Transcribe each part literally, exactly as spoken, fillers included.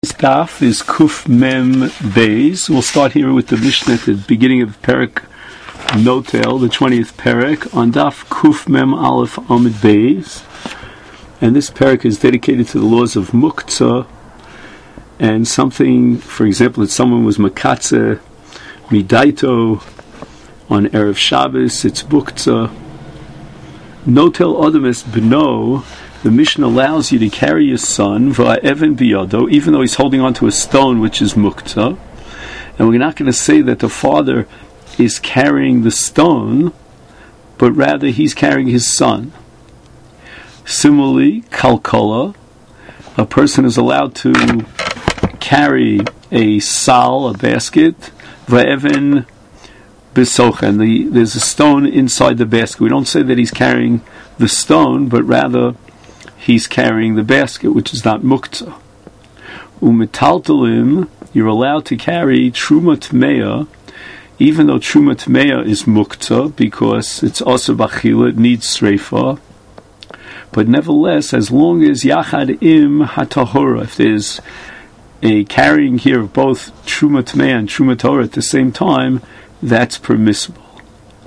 This daf is Kuf Mem Beis. We'll start here with the Mishnah at the beginning of Perek Notel, the twentieth Perek, on daf Kuf Mem Aleph Amid Beis. And this Perek is dedicated to the laws of Muktzah, and something, for example, that someone was Makatze Midaito on Erev Shabbos, it's Muktzah. Notel Odames Beno. The Mishnah allows you to carry your son, va'even biyado, even though he's holding onto a stone, which is muktzah. And we're not going to say that the father is carrying the stone, but rather he's carrying his son. Similarly, kalkola, a person is allowed to carry a sal, a basket, va'even bisochen. The, there's a stone inside the basket. We don't say that he's carrying the stone, but rather he's carrying the basket, which is not muktzah. Umetaltalim, you're allowed to carry truma tmeya, even though truma tmeya is muktzah, because it's also bachila, it needs sreifa. But nevertheless, as long as yachad im hatahora, if there's a carrying here of both truma tmeya and truma tahora at the same time, that's permissible.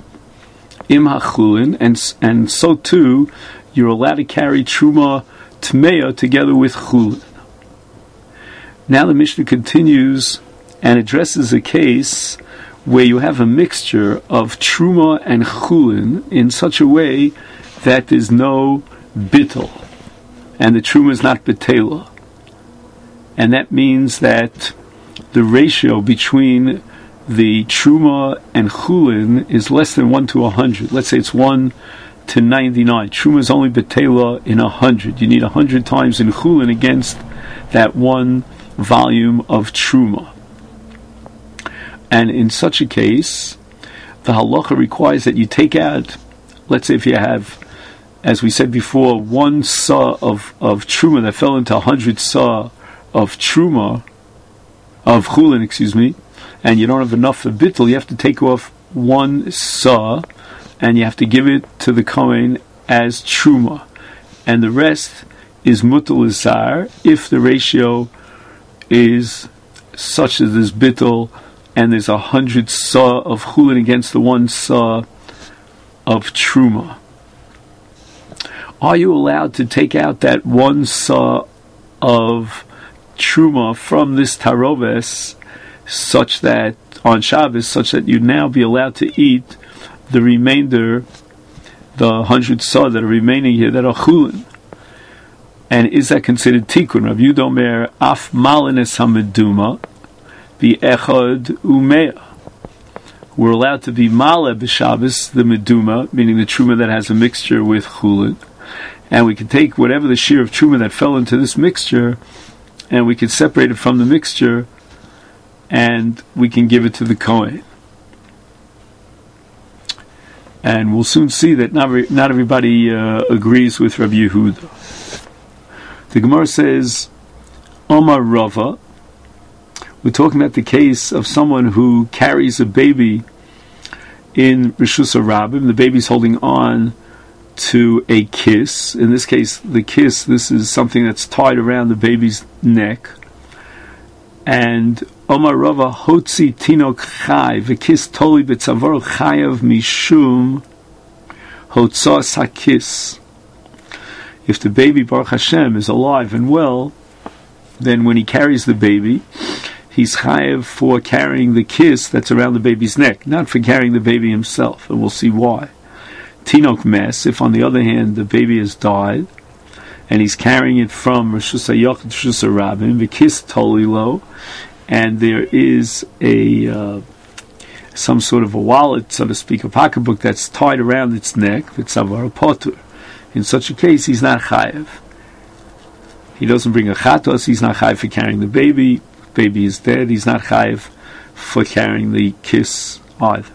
Im hachulin, and and so too, you're allowed to carry truma tmeya together with chulin. Now the Mishnah continues and addresses a case where you have a mixture of truma and chulin in such a way that there's no bittul, and the truma is not betela. And that means that the ratio between the truma and chulin is less than one to a hundred. Let's say it's one to ninety-nine. Truma is only betela in a hundred. You need a hundred times in chulin against that one volume of truma. And in such a case, the halacha requires that you take out, let's say if you have, as we said before, one sa of, of truma that fell into a hundred sa of truma, of chulin, excuse me, and you don't have enough for bittul, you have to take off one sa, and you have to give it to the Kohen as truma. And the rest is mutal izar if the ratio is such as this bittul, and there's a hundred sa of chulin against the one sa of truma. Are you allowed to take out that one sa of truma from this taroves such that, on Shabbos, such that you now be allowed to eat the remainder, the hundred sa that are remaining here that are chulin? And is that considered tikkun? Rav Yehuda Omer, af malines hameduma bi echad umeya. We're allowed to be male b'Shabbos, the meduma, meaning the truma that has a mixture with chulin, and we can take whatever the shear of truma that fell into this mixture, and we can separate it from the mixture, and we can give it to the Kohen. And we'll soon see that not, not everybody uh, agrees with Rabbi Yehuda. The Gemara says, Omar Rava, we're talking about the case of someone who carries a baby in Rishus HaRabim. The baby's holding on to a kiss. In this case, the kiss, this is something that's tied around the baby's neck. And Omar Rava hotzi tinok chai v'kis toli b'tzavar chayav mishum hotzas hakis. If the baby Baruch Hashem is alive and well, then when he carries the baby, he's chayav for carrying the kiss that's around the baby's neck, not for carrying the baby himself, and we'll see why. Tinok mes, if on the other hand the baby has died, and he's carrying it from Rishus HaYachid to Rishus HaRabim, v'kis toli lo, and there is a uh, some sort of a wallet, so to speak, a pocketbook that's tied around its neck, v'tzavar potur. In such a case, he's not chayav. He doesn't bring a chatos, he's not chayav for carrying the baby. Baby is dead, he's not chayav for carrying the kiss either.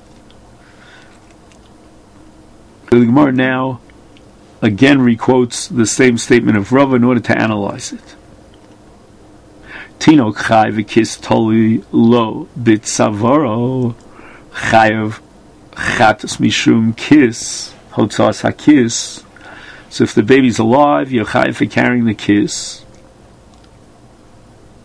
The Gemara now again requotes the same statement of Rava in order to analyze it. Tinok chai v'kis toli lo bitzavaro chayav chatos mishum kiss hotzas hakis. So if the baby's alive, you're chayav for carrying the kiss.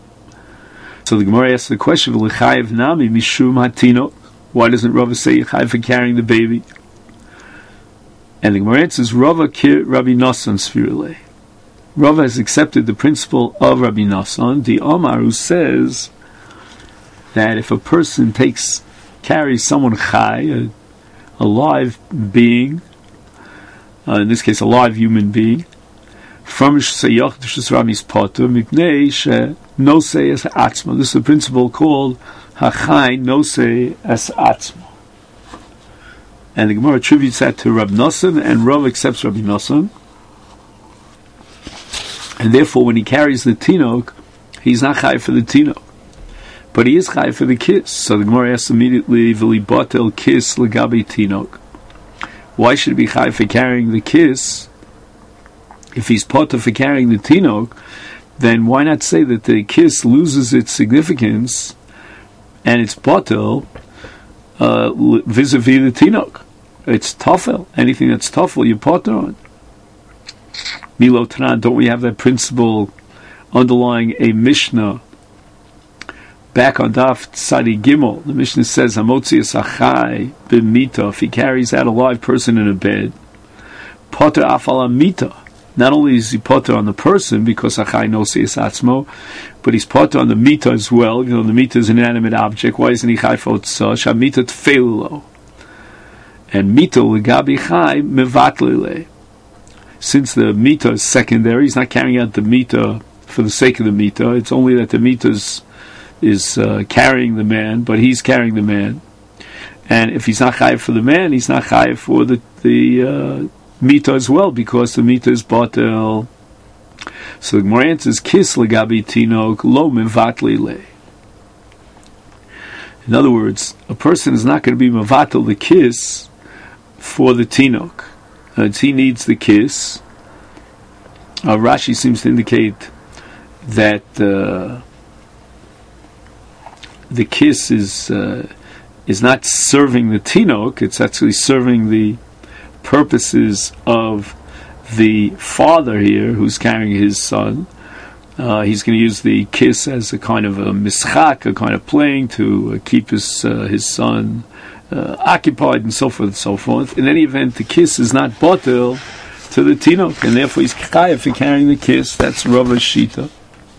So the Gemara asks the question, L'chayev nami mishum hatinok. Why doesn't Rava say Chayev for carrying the baby? And the Gemara answers, Rava kir Rabbi Nosson svirule. Rava has accepted the principle of Rabbi Nosson, the Omar, who says that if a person takes, carries someone chai, a, a live being, uh, in this case a live human being, from Shesayach to Shesrami's Potter, Mipnei She Nosei Es Atzma. This is a principle called Hachai Nosei Es Atzma. And the Gemara attributes that to Rabbi Nosson, and Rav accepts Rabbi Nosson. And therefore, when he carries the Tinok, he's not chai for the Tinok. But he is chai for the kiss. So the Gemara asks immediately, V'li batel kiss legabi Tinok. Why should he be chai for carrying the kiss? If he's potter for carrying the Tinok, then why not say that the kiss loses its significance and it's potter uh, vis-a-vis the Tinok? It's tafel. Anything that's tafel, you potter on. Milo Tanan, don't we have that principle underlying a Mishnah back on Daf Tzadi Gimel? The Mishnah says, Hamotzi Asachai b'mita, if he carries out a live person in a bed, potter afala mita. Not only is he potter on the person, because Achai Nosi Es Atzmo, but he's potter on the mita as well. You know, the mita is an inanimate object. Why isn't he chai for Otzah? Shamita tfeilulo. And mita legabi chai mevatlile. Since the mita is secondary, he's not carrying out the mita for the sake of the mita. It's only that the mita is, is uh, carrying the man, but he's carrying the man. And if he's not chayiv for the man, he's not chayiv for the the uh, mita as well, because the mita is batel. So the Gemara answers, Kis legabi tinok lo mevatli le. In other words, a person is not going to be mevatel the kiss for the tinok. Uh, he needs the kiss. Uh, Rashi seems to indicate that uh, the kiss is uh, is not serving the tinok; it's actually serving the purposes of the father here, who's carrying his son. Uh, he's going to use the kiss as a kind of a mischak, a kind of playing to uh, keep his uh, his son Uh, occupied, and so forth and so forth. In any event, the kiss is not batel to the tinok, and therefore he's chayav for carrying the kiss. That's Rava's shita.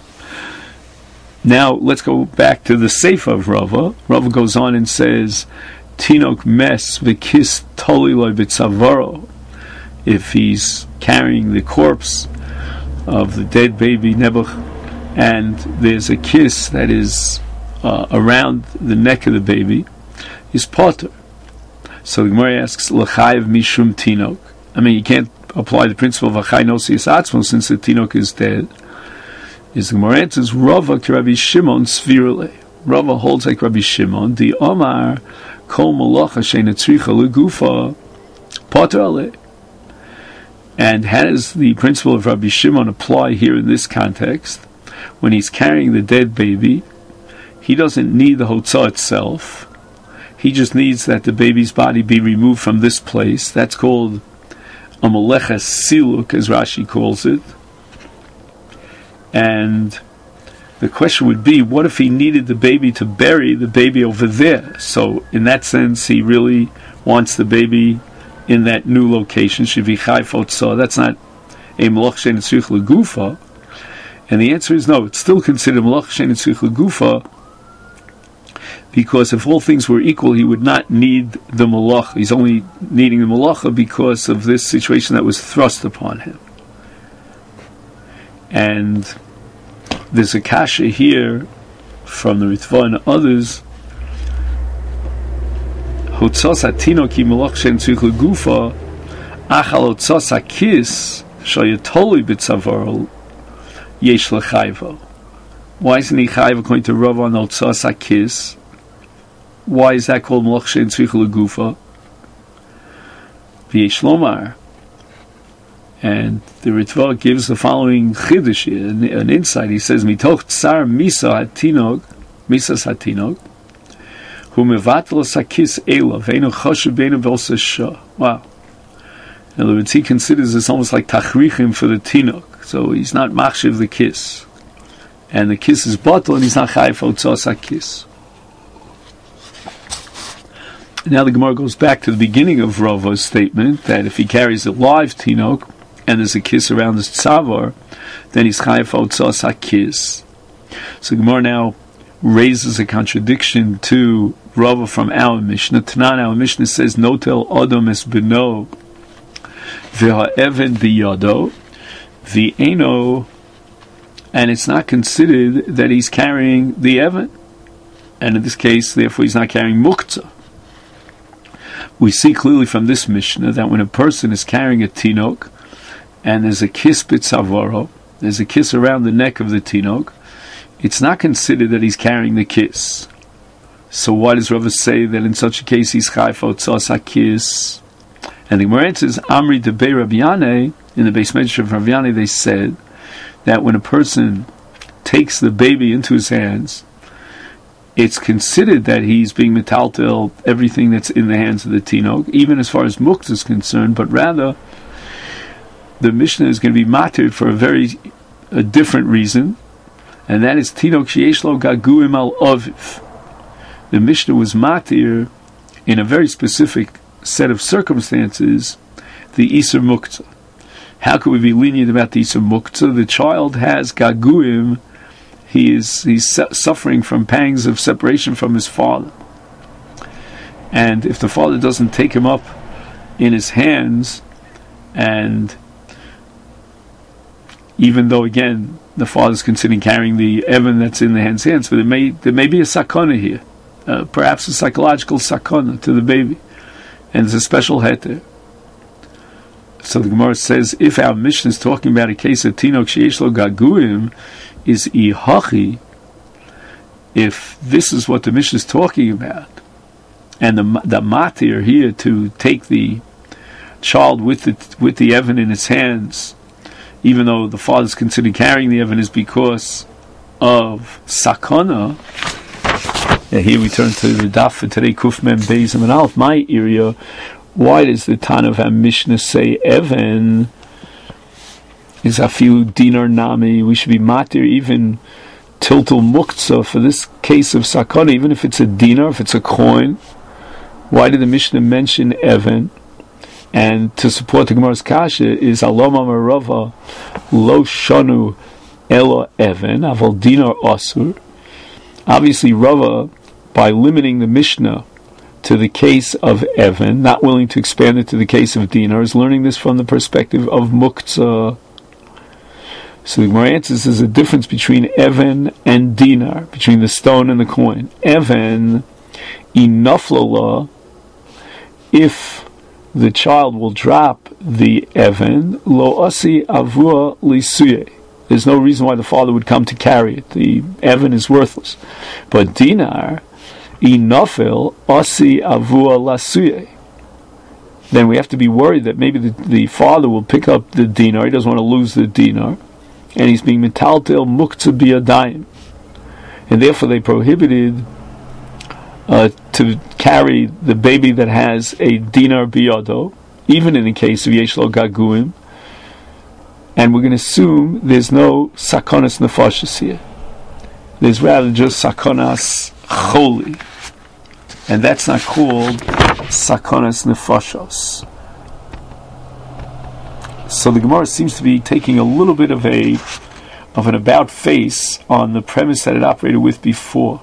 Now let's go back to the sefer of Rava. Rava goes on and says, "Tinok mes v'kiss toli loy b'tzavaro." If he's carrying the corpse of the dead baby Nebuch, and there's a kiss that is uh, around the neck of the baby, is potter. So the Gemara asks, L'chayev mishum tinok. I mean, you can't apply the principle of Achai Nosi Es Atzmo since the tinok is dead. Is the Gemara answers, Rava ki Rabbi Shimon svirule. Rava holds like Rabbi Shimon, the Omar kol malacha she'ena tzricha legufa potter ale. And how does the principle of Rabbi Shimon apply here in this context? When he's carrying the dead baby, he doesn't need the hotzah itself. He just needs that the baby's body be removed from this place. That's called a melecha siluk, as Rashi calls it. And the question would be, what if he needed the baby to bury the baby over there? So in that sense, he really wants the baby in that new location. Should be chayf otzah. That's not a melach she'en tzrich legufa. And the answer is no. It's still considered melach she'en tzrich legufa, because if all things were equal, he would not need the malacha. He's only needing the malacha because of this situation that was thrust upon him. And there's a kasha here from the Ritva and others. Hotzos hatinok ki malach she'en tzrich legufa, achal hotzos hakis shayatoli b'tzavaro yesh lechayvo. Why isn't he chayv according to Rav on hotzos hakis? Why is that called Malach She'en Tzrich Legufa? V'yesh lomar. And the Ritva gives the following chiddush, an, an insight. He says, Mitoch tsar misa hatinok, misas hatinok, hu mevatlos hakis ela, ve'enu choshev beinu v'osa shah. Wow. In other words, he considers this almost like tachrichim for the tinok. So he's not machshiv the kiss. and the kiss is bottle, and he's not chayiv otzos hakis. Now the Gemara goes back to the beginning of Rava's statement that if he carries a live tinok and there's a kiss around his tzavar, then he's chayiv otzos hakis. So the Gemara now raises a contradiction to Rava from our Mishnah. Tanan, our Mishnah says, "Notel Adam es beno v'ha'even biyado v'eno," and it's not considered that he's carrying the Evan, and in this case, therefore, he's not carrying muktzah. We see clearly from this Mishnah that when a person is carrying a tinok and there's a kiss b'tzavaro, there's a kiss around the neck of the tinok, it's not considered that he's carrying the kiss. So why does Rava say that in such a case he's chayiv otzos hakis? And the Gemara answers, Amri debei Rabbi Yanai, in the base measure of Rabbi Yanai, they said that when a person takes the baby into his hands, it's considered that he's being metaltel everything that's in the hands of the tinok, even as far as muktzah is concerned, but rather the Mishnah is going to be matir for a very a different reason, and that is tinok sheyesh lo gaguim al aviv. The Mishnah was matir in a very specific set of circumstances, the Isur Muktzah. How could we be lenient about the Isur Muktzah? The child has gaguim, he is he's su- suffering from pangs of separation from his father. And if the father doesn't take him up in his hands, and even though again the father is considering carrying the Evan that's in the hand's hands, but there may there may be a sakana here, uh, perhaps a psychological sakana to the baby, and there's a special heter. So the Gemara says, if our Mishnah is talking about a case of tinok sheyesh lo gaguim, is ihachi, if this is what the Mishnah is talking about, and the the matir here to take the child with the with the Evan in its hands, even though the father is considered carrying the Evan, is because of sakana. And here we turn to the daf for today, Kuf Mem Beis and Aleph. My area, why does the Tan of our Mishnah say Evan is afilu dinar nami? We should be matir even tiltul muktzah for this case of sakana, even if it's a dinar, if it's a coin. Why did the Mishnah mention Evan? And to support the Gemara's kasha is Aloma Marava Lo Shanu Elo Evan Aval Dinar Asur. Obviously, Rava, by limiting the Mishnah to the case of Evan, not willing to expand it to the case of Dinar, is learning this from the perspective of Muktzah. So the Gemara answers there's a difference between Evan and Dinar, between the stone and the coin. Evan, Inaflala, if the child will drop the Evan, Lo Asi Avua Lisuye. There's no reason why the father would come to carry it. The Evan is worthless. But Dinar, Inafil Asi Avua Lasuye. Then we have to be worried that maybe the, the father will pick up the dinar, he doesn't want to lose the dinar, and he's being metaltel muktzah biyadayim. And therefore they prohibited Uh, to carry the baby that has a dinar biyado, even in the case of yesh lo gaguim, and we're going to assume there's no sakonas nefashos here. There's rather just sakonas choli, and that's not called sakonas nefashos. So the Gemara seems to be taking a little bit of a of an about face on the premise that it operated with before.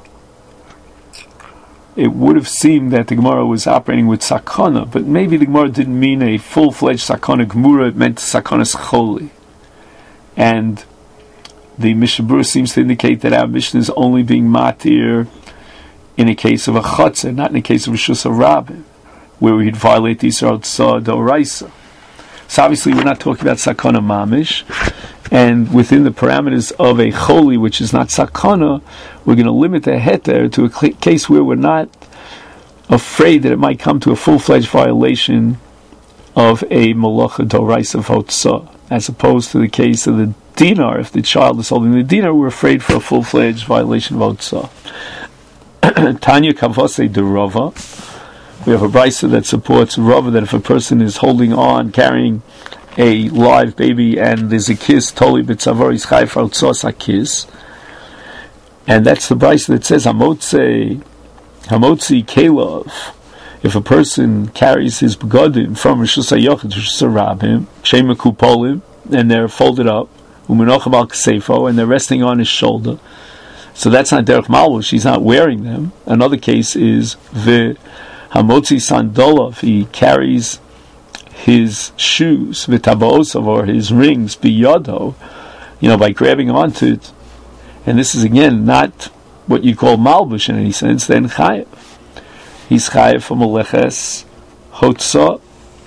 It would have seemed that the Gemara was operating with sakana, but maybe the Gemara didn't mean a full-fledged sakana gemura, it meant sakanas choli. And the Mishnah Berurah seems to indicate that our Mishnah is only being matir in a case of a chatzah, not in a case of a Reshus HaRabim, where we'd violate the Yisrael Tzah D'Oraisa. So obviously we're not talking about sakana mamish, and within the parameters of a choli, which is not sakana, we're going to limit the heter to a cl- case where we're not afraid that it might come to a full-fledged violation of a malacha d'oraisa v'hotzah, as opposed to the case of the dinar. If the child is holding the dinar, we're afraid for a full-fledged violation of hotzah. Tanya Kavase de Rava. We have a brisa that supports Rava that if a person is holding on, carrying a live baby, and there's a kiss, toli b'tzavar is chayv otzos a kiss. And that's the brisa that says Hamotzi Hamotzi Kelov. If a person carries his begodim from Rishus HaYochid to Rishus HaRabim, Shema Kupolim, and they're folded up, Umenochem al Ksefo, and they're resting on his shoulder, so that's not derech malbush. He's not wearing them. Another case is the Hamotzi Sandolov. He carries his shoes, v'tabaosav, or his rings, biyodo, you know, by grabbing onto it. And this is again not what you call malbush in any sense. Then chayev. He's chayev from meleches hotzah.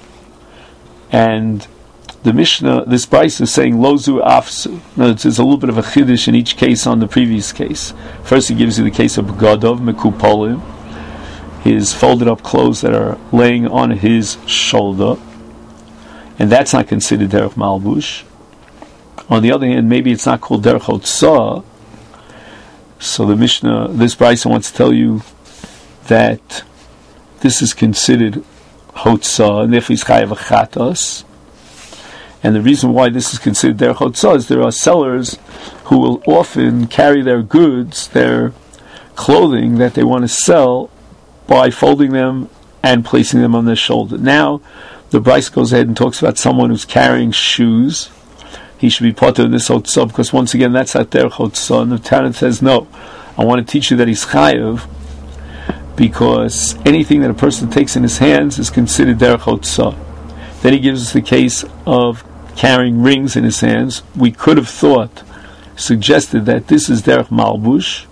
And the Mishnah, this brisa is saying lozu afsu. Now, there's a little bit of a chiddush in each case on the previous case. First, he gives you the case of begodov mekupolim, his folded up clothes that are laying on his shoulder, and that's not considered derech malbush. On the other hand, maybe it's not called derech hotzah. So the Mishnah, this brisa wants to tell you that this is considered hotzah, and therefore he's chayav achatos. And the reason why this is considered derech hotzah is there are sellers who will often carry their goods, their clothing that they want to sell, by folding them and placing them on their shoulder. Now, the brisa goes ahead and talks about someone who's carrying shoes. He should be part of this hotzah, because once again, that's not derech hotzah. And the Tana says, no, I want to teach you that he's chayav, because anything that a person takes in his hands is considered derech hotzah. Then he gives us the case of carrying rings in his hands. We could have thought, suggested that this is derech malbush,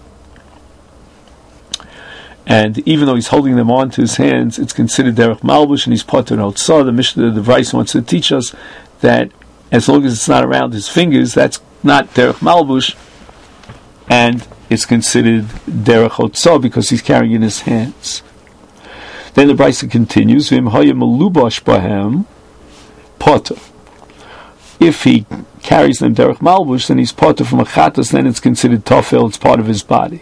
and even though he's holding them onto his hands, it's considered derech malbush, and he's part of hotzah. The Mishnah, the Vice wants to teach us that as long as it's not around his fingers, that's not derech malbush, and it's considered derech hotzah because he's carrying it in his hands. Then the brisa continues, V'im haya melubash bahem potter. If he carries them derech malbush, then he's potter from a chatas, then it's considered tofel, it's part of his body.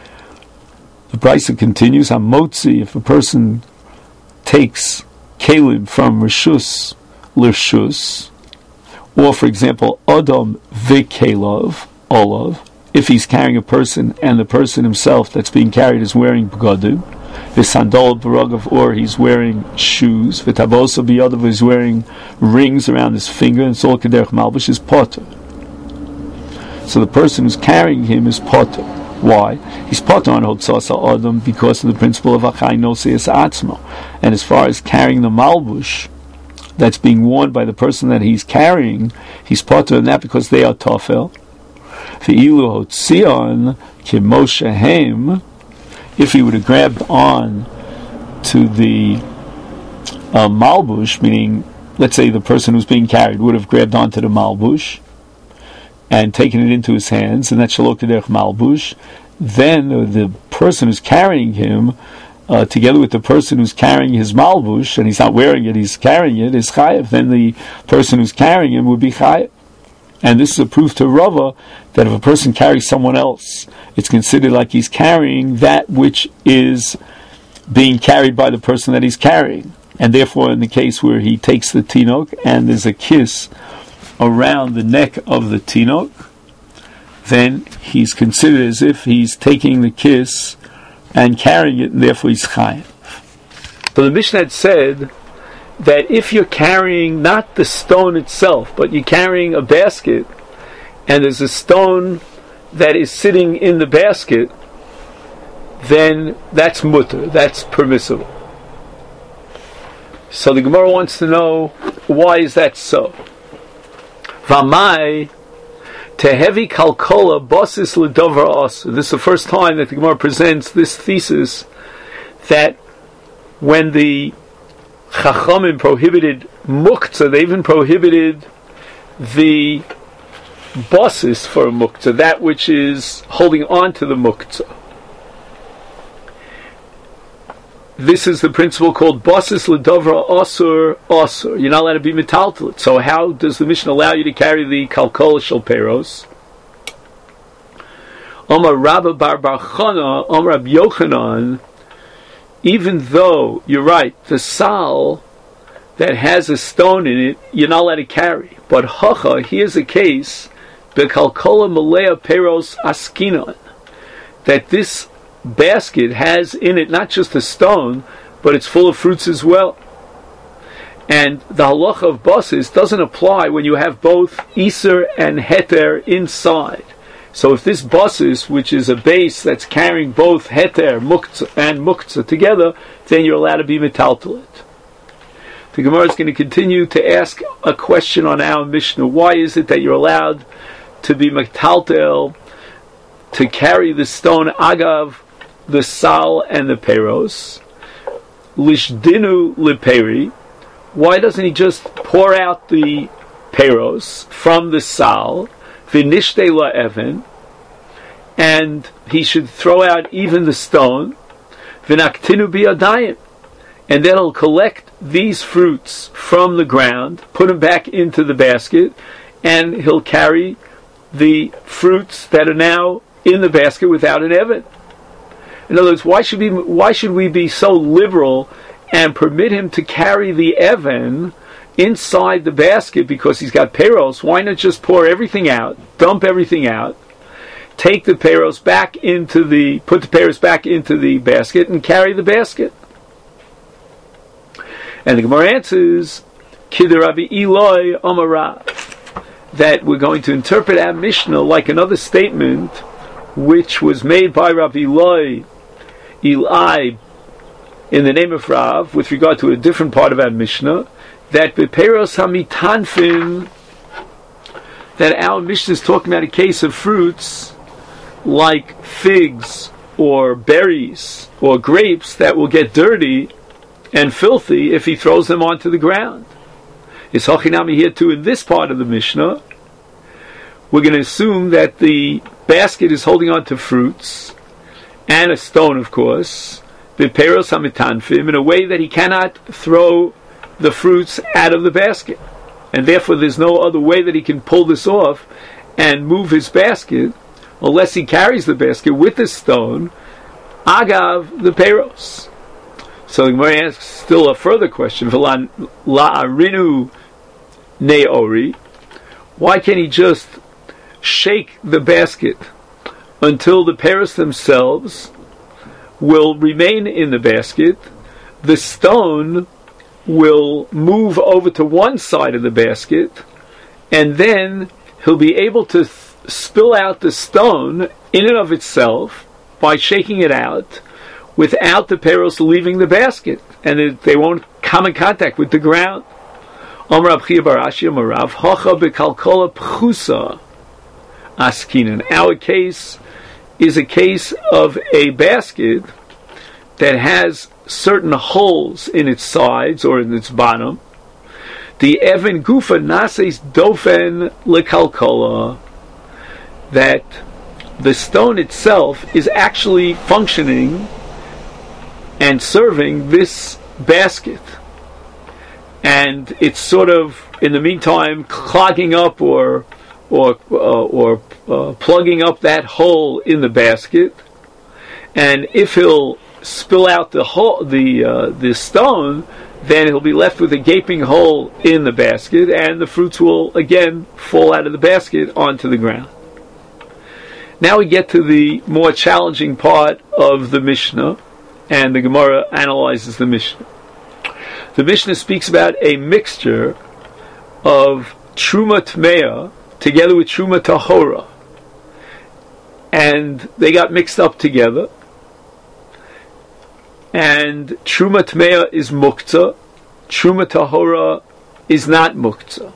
The brisa continues, Hamotzi, if a person takes kelim from rishus l'rshus, or for example, Adam v'kelov, olav, if he's carrying a person and the person himself that's being carried is wearing begodim, v'sandol baragav, or he's wearing shoes, v'tabosa biyadav, he's wearing rings around his finger, and it's all kederech malbush, is potter. So the person who's carrying him is potter. Why? He's potter on hotzasa adam because of the principle of achai noseis atzmo. And as far as carrying the malbush that's being worn by the person that he's carrying, he's potter in that because they are tofel. Ve'ilu hotzion kimoshehem, if he would have grabbed on to the uh, malbush, meaning, let's say the person who's being carried would have grabbed onto the malbush and taken it into his hands, and that's shalok derech malbush, then uh, the person who's carrying him, uh, together with the person who's carrying his malbush, and he's not wearing it, he's carrying it, is chayev, then the person who's carrying him would be chayev. And this is a proof to Rava that if a person carries someone else, it's considered like he's carrying that which is being carried by the person that he's carrying. And therefore, in the case where he takes the tinok and there's a kiss around the neck of the tinok, then he's considered as if he's taking the kiss and carrying it, and therefore he's chayav. But the Mishnah had said that if you're carrying not the stone itself, but you're carrying a basket, and there's a stone that is sitting in the basket, then that's mutter, that's permissible. So the Gemara wants to know, why is that so? Vamai tehevi kalkola bosis ledover os. This is the first time that the Gemara presents this thesis that when the Chachamim prohibited muktzah, they even prohibited the bosses for a muktzah, that which is holding on to the muktzah. This is the principle called bosses ledovra osur osur. You're not allowed to be metaltalit. So how does the Mishnah allow you to carry the kalkol shel peros? Omar Rabba bar bar Chana, Omar Rab Yochanan, even though, you're right, the sal that has a stone in it, you're not allowed to carry. But hacha, here's a case, bekalkola malea peros askinon. that this basket has in it not just a stone, but it's full of fruits as well. And the halacha of basis doesn't apply when you have both iser and heter inside. So if this basis, which is a base that's carrying both heter muktzah, and muktzah together, then you're allowed to be metaltal it. The Gemara is going to continue to ask a question on our Mishnah. Why is it that you're allowed to be metaltel, to carry the stone agav, the sal and the peros? Lishdinu leperi. Why doesn't he just pour out the peros from the sal, v'nishte la'even, and he should throw out even the stone, v'naktinu biyadayim, and then he'll collect these fruits from the ground, put them back into the basket, and he'll carry the fruits that are now in the basket without an evan. In other words, why should we, why should we be so liberal and permit him to carry the evan inside the basket because he's got peros? Why not just pour everything out, dump everything out, take the peros back into the, put the peros back into the basket and carry the basket? And the Gemara answers, Kidder Rabbi Eloi Amara, that we're going to interpret our Mishnah like another statement which was made by Rabbi Eloi Eli in the name of Rav with regard to a different part of our Mishnah, that beperos hamitanfin, that our Mishnah is talking about a case of fruits like figs or berries or grapes that will get dirty and filthy if he throws them onto the ground. It's hachinami here too in this part of the Mishnah. We're going to assume that the basket is holding on to fruits and a stone, of course, beperos hamitanfim, in a way that he cannot throw the fruits out of the basket, and therefore there's no other way that he can pull this off and move his basket unless he carries the basket with the stone agav the peros. So the Gemara asks still a further question: la'arinu neori, why can't he just shake the basket until the peros themselves will remain in the basket? The stone will move over to one side of the basket, and then he'll be able to th- spill out the stone in and of itself by shaking it out without the peros leaving the basket, and it, they won't come in contact with the ground. Amar Rab Chia bar Ashi Amar Rav, Hacha bekalkola pchusa askinan. Our case is a case of a basket that has certain holes in its sides or in its bottom. The Evan Gufa Nases Dofen Lekalkola, that the stone itself is actually functioning and serving this basket, and it's sort of in the meantime clogging up or or uh, or uh, plugging up that hole in the basket. And if he'll spill out the hole, the uh, the stone, then he'll be left with a gaping hole in the basket, and the fruits will again fall out of the basket onto the ground. Now we get to the more challenging part of the Mishnah, and the Gemara analyzes the Mishnah. The Mishnah speaks about a mixture of Truma Tmeya together with Truma Tahora, and they got mixed up together. And Truma Tmeya is Muktzah, Truma Tahora is not Muktzah.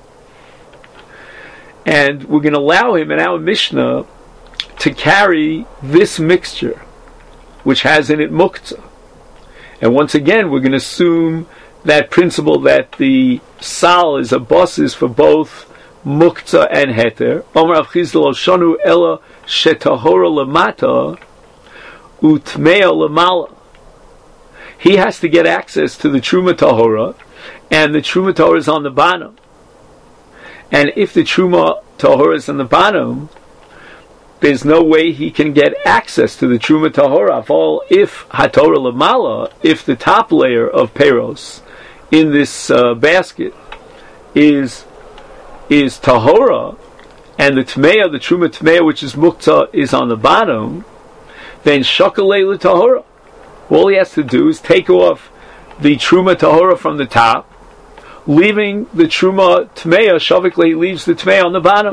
And we're going to allow him in our Mishnah to carry this mixture, which has in it Muktzah. And once again, we're going to assume that principle that the sal is a basis for both Muktzah and Heter. Omer Rav Chisda lo shanu ela shetahora lamata utmeya lamala. He has to get access to the Truma Tahora, and the Truma Tahora is on the bottom. And if the Truma Tahora is on the bottom, there's no way he can get access to the Truma Tahora. If Hatorah Lamala, if the top layer of Peros in this uh, basket is is Tahora, and the Tmeya, the Truma Tmeya, which is Muktzah, is on the bottom, then shakalei l'tahora. All he has to do is take off the truma tahora from the top, leaving the truma tmeya shavikle. He leaves the tmeya on the bottom.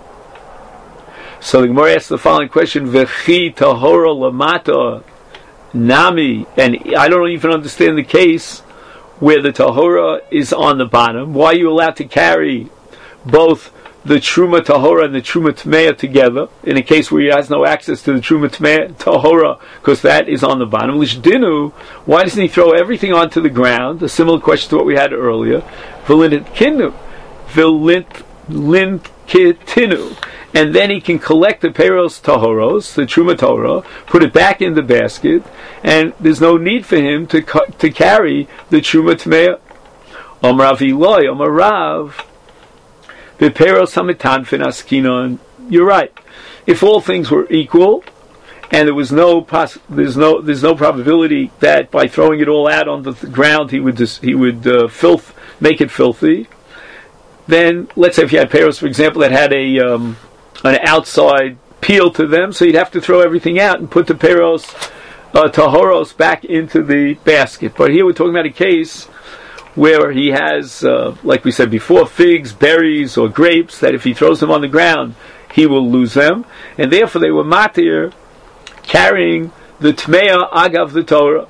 So the Gemara asks the following question: V'chi tahora lamata nami, and I don't even understand the case where the tahora is on the bottom. Why are you allowed to carry both the truma tahora and the truma tmeya together in a case where he has no access to the truma tmeya tahora because that is on the bottom? Lishdinu, why doesn't he throw everything onto the ground? A similar question to what we had earlier. V'lint kinu, v'lint lint kitinu. And then he can collect the peros tahoros, the truma tahora, put it back in the basket, and there's no need for him to cu- to carry the truma tmeya. Omar Rav Eloi, Omar Rav, the peros hamitan fin askinon. You're right. If all things were equal, and there was no poss- there's no there's no probability that by throwing it all out on the th- ground he would dis- he would uh, filth make it filthy. Then let's say if you had peros, for example, that had a um, an outside peel to them, so you'd have to throw everything out and put the peros uh, tahoros back into the basket. But here we're talking about a case where he has, uh, like we said before, figs, berries, or grapes, that if he throws them on the ground, he will lose them. And therefore they were matir, carrying the tmeya agav the Torah.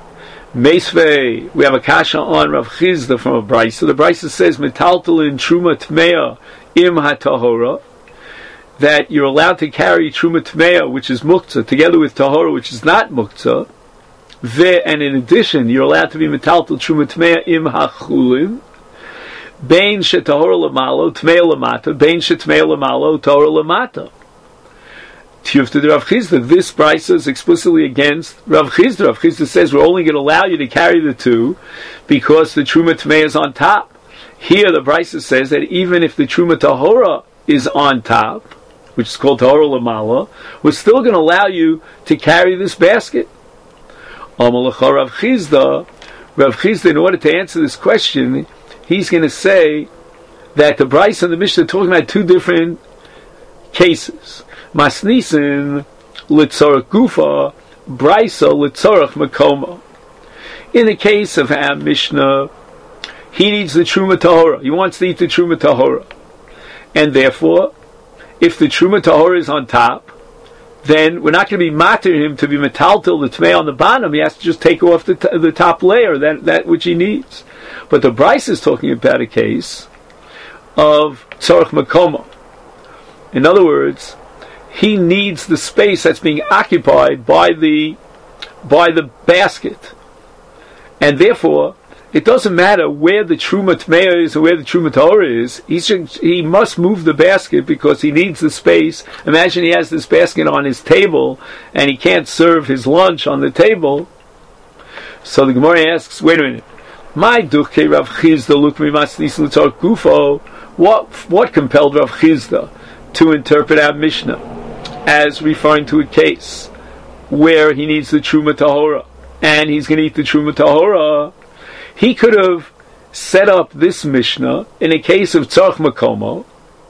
Meisvei, we have a kasha on Rav Chizda from a brisa. So the brisa says, metaltalin truma tmeya im ha-tahora, that you're allowed to carry truma tmeya, which is muktzah, together with tahora, which is not muktzah. Ve, and in addition, you're allowed to be metaltal truma tmeya im hachulin. Bein she tahora lamalo, tmeya lamata. Bein she tmeya lamalo, tahora lamata. Tiyufta de Rav Chizda. This brisa is explicitly against Rav Chizda. Rav Chizda says we're only going to allow you to carry the two because the truma tmeya is on top. Here, the brisa says that even if the truma tahora is on top, which is called tahora lamala, we're still going to allow you to carry this basket. Amalacha Rav Chizda, Rav Chizda, in order to answer this question, he's going to say that the brisa and the Mishnah are talking about two different cases. Masnisin litzorach gufa, brisa litzorach makoma. In the case of our Mishnah, he needs the truma tahora. He wants to eat the truma tahora, and therefore, if the truma tahora is on top, then we're not going to be matir him to be metaltal the tmei on the bottom. He has to just take off the t- the top layer, that that which he needs. But the brisa is talking about a case of tzorach makoma. In other words, he needs the space that's being occupied by the by the basket, and therefore it doesn't matter where the truma tmeya is or where the truma tahora is. He should, he must move the basket because he needs the space. Imagine he has this basket on his table and he can't serve his lunch on the table. So the Gemara asks, wait a minute, my duche Rav Chizda lukmi masnis l'tzorach gufo. What what compelled Rav Chizda to interpret our Mishnah as referring to a case where he needs the truma tahora and he's going to eat the truma tahora? He could have set up this Mishnah in a case of tzorach makomo,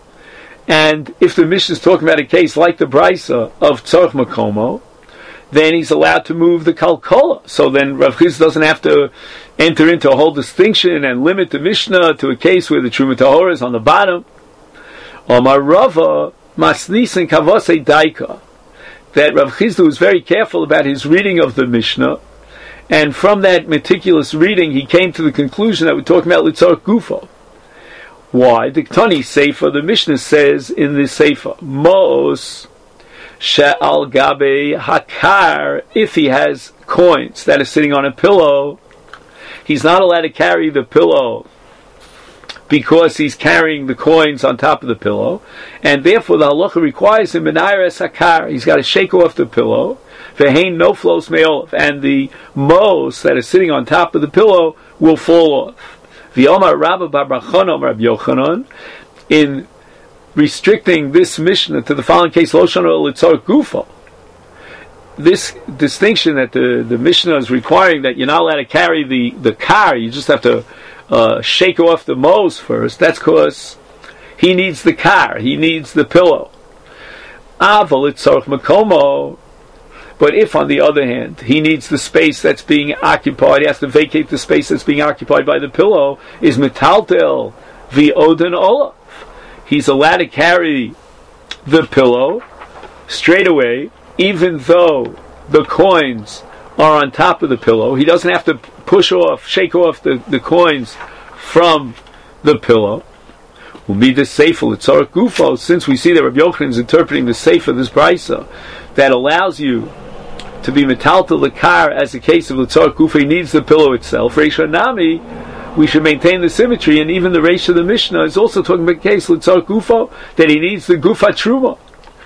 and if the Mishnah is talking about a case like the brisa of tzorach makomo, then he's allowed to move the kalkola. So then Rav Chizda doesn't have to enter into a whole distinction and limit the Mishnah to a case where the truma tahora is on the bottom. Omar Rava masnisin kavosei daika, that Rav Chizda was very careful about his reading of the Mishnah. And from that meticulous reading, he came to the conclusion that we're talking about litzorach gufo. Why? The Ktani Sefer, the Mishnah says in the Sefer, Mos she'al gabe hakar, if he has coins that are sitting on a pillow, he's not allowed to carry the pillow because he's carrying the coins on top of the pillow, and therefore the halacha requires him b'nairas hakar. He's got to shake off the pillow. Ve'hein no flows me'olav, and the mos that is sitting on top of the pillow will fall off. V'yomar Rabba bar bar Chana Rabbi Yochanan, in restricting this Mishnah to the following case, lo shana litzorach gufo. This distinction that the, the Mishnah is requiring, that you're not allowed to carry the, the car, you just have to uh, shake off the mos first, that's because he needs the car, he needs the pillow. Aval litzorach makomo, But if, on the other hand, he needs the space that's being occupied, he has to vacate the space that's being occupied by the pillow, is metaltel v'oden olav. He's allowed to carry the pillow straight away, even though the coins are on top of the pillow. He doesn't have to push off, shake off the, the coins from the pillow. Will be the sefer l'tzarech gufo, since we see that Rabbi Yochanan is interpreting the sefer, this brisa, that allows you to be metaltel l'kar as a case of l'tzarech gufo, he needs the pillow itself. Reisha nami, we should maintain the symmetry, and even the Reish of the Mishnah is also talking about the case l'tzarech gufo, that he needs the gufa truma,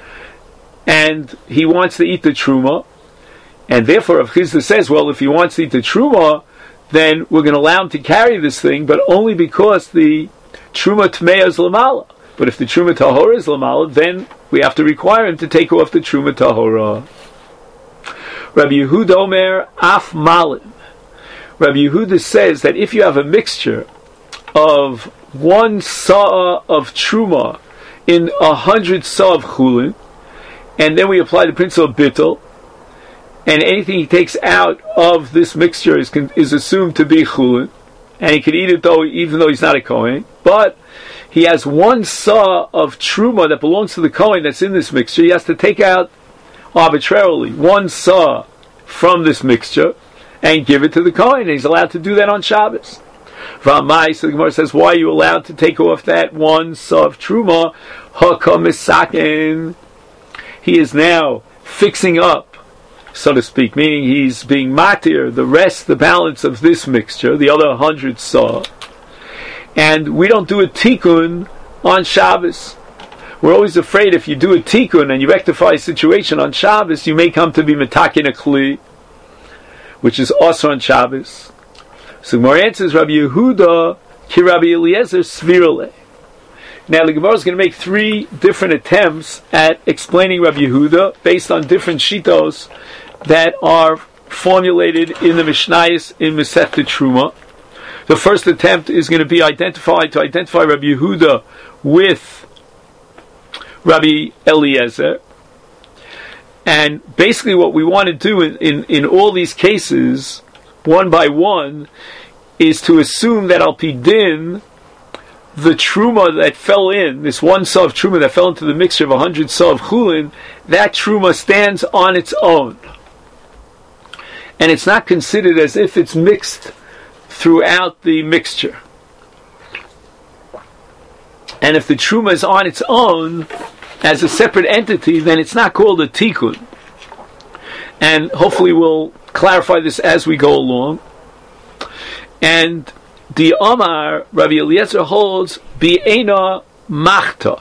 and he wants to eat the truma, and therefore Rav Chizda says, well, if he wants to eat the truma, then we're going to allow him to carry this thing, but only because the truma tmeya is lamala. But if the truma tahora is lamala, then we have to require him to take off the truma tahora. Rabbi Yehuda Omer af malim. Rabbi Yehuda says that if you have a mixture of one sa'a of truma in a hundred sa'a of chulin, and then we apply the principle of bittul, and anything he takes out of this mixture is is assumed to be chulin, and he can eat it though, even though he's not a kohen. But he has one saw of truma that belongs to the kohen that's in this mixture. He has to take out arbitrarily one saw from this mixture and give it to the kohen. And he's allowed to do that on Shabbos. V'amai, so the Gemara says, why are you allowed to take off that one saw of truma? Hakamisakin. He is now fixing up, so to speak, meaning he's being matir, the rest, the balance of this mixture, the other hundred saw. And we don't do a tikkun on Shabbos. We're always afraid if you do a tikkun and you rectify a situation on Shabbos, you may come to be metakin a kli, which is also on Shabbos. So Gemara answers, Rabbi Yehuda ki Rabbi Eliezer svirale. Now the Gemara is going to make three different attempts at explaining Rabbi Yehuda based on different shitos that are formulated in the Mishnayos in Masechta Truma. The first attempt is going to be identified to identify Rabbi Yehuda with Rabbi Eliezer. And basically what we want to do in, in, in all these cases, one by one, is to assume that Al Pi Din, the Truma that fell in, this one saw of Truma that fell into the mixture of a hundred saw of Chulin, that Truma stands on its own. And it's not considered as if it's mixed throughout the mixture. And if the truma is on its own as a separate entity, then it's not called a tikkun. And hopefully we'll clarify this as we go along. And the Omar, Rabbi Eliezer holds, bi'ena machta,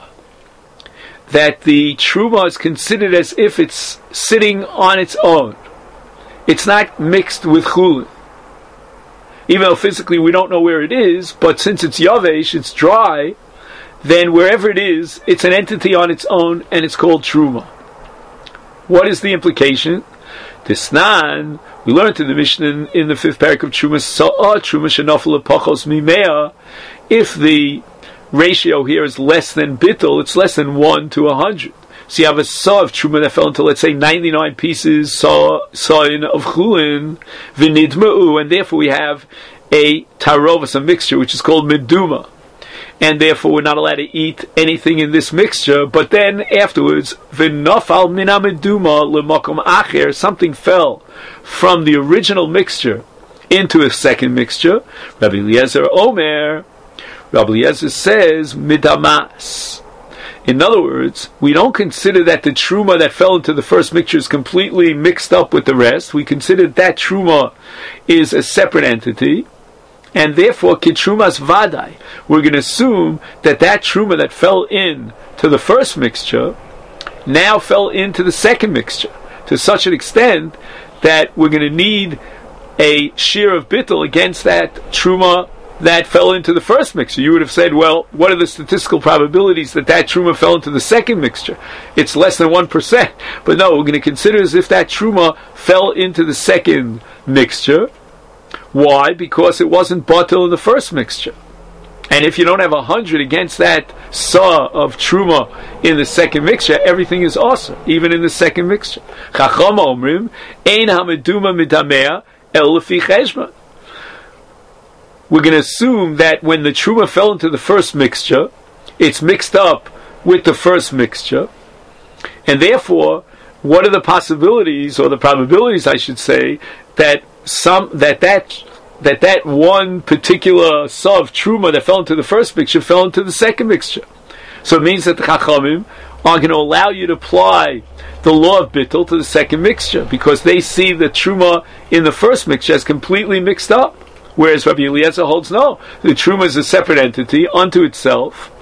that the truma is considered as if it's sitting on its own. It's not mixed with chulin. Even though physically we don't know where it is, but since it's yavesh, it's dry, then wherever it is, it's an entity on its own, and it's called truma. What is the implication? Tisnan, we learned in the Mishnah in, in the fifth parak of Truma, Sa'ah Truma Shenofel Pachos Mimea, if the ratio here is less than bittul, it's less than one to a hundred. So you have a saw of truma that fell into, let's say, ninety-nine pieces, saw sawin of chulin, v'nidma'u, and therefore we have a tarovas, a mixture, which is called meduma. And therefore we're not allowed to eat anything in this mixture, but then afterwards, v'nafal mina meduma l'makom acher, something fell from the original mixture into a second mixture. Rabbi Eliezer Omer, Rabbi Eliezer says, midamas. In other words, we don't consider that the truma that fell into the first mixture is completely mixed up with the rest. We consider that truma is a separate entity, and therefore, kitrumas vadai, we're going to assume that that truma that fell in to the first mixture now fell into the second mixture to such an extent that we're going to need a shear of bittul against that truma that fell into the first mixture. You would have said, well, what are the statistical probabilities that that truma fell into the second mixture? It's less than one percent. But no, we're going to consider as if that truma fell into the second mixture. Why? Because it wasn't batel in the first mixture. And if you don't have a hundred against that saw of truma in the second mixture, everything is awesome, even in the second mixture. Chacham omrim, ein hameduma midamea el lefi cheshbon. We're going to assume that when the truma fell into the first mixture, it's mixed up with the first mixture, and therefore, what are the possibilities, or the probabilities, I should say, that some that that that that one particular saw of truma that fell into the first mixture fell into the second mixture? So it means that the Chachamim are going to allow you to apply the law of bittul to the second mixture, because they see the truma in the first mixture as completely mixed up, whereas Rabbi Eliezer holds no, the truma is a separate entity unto itself,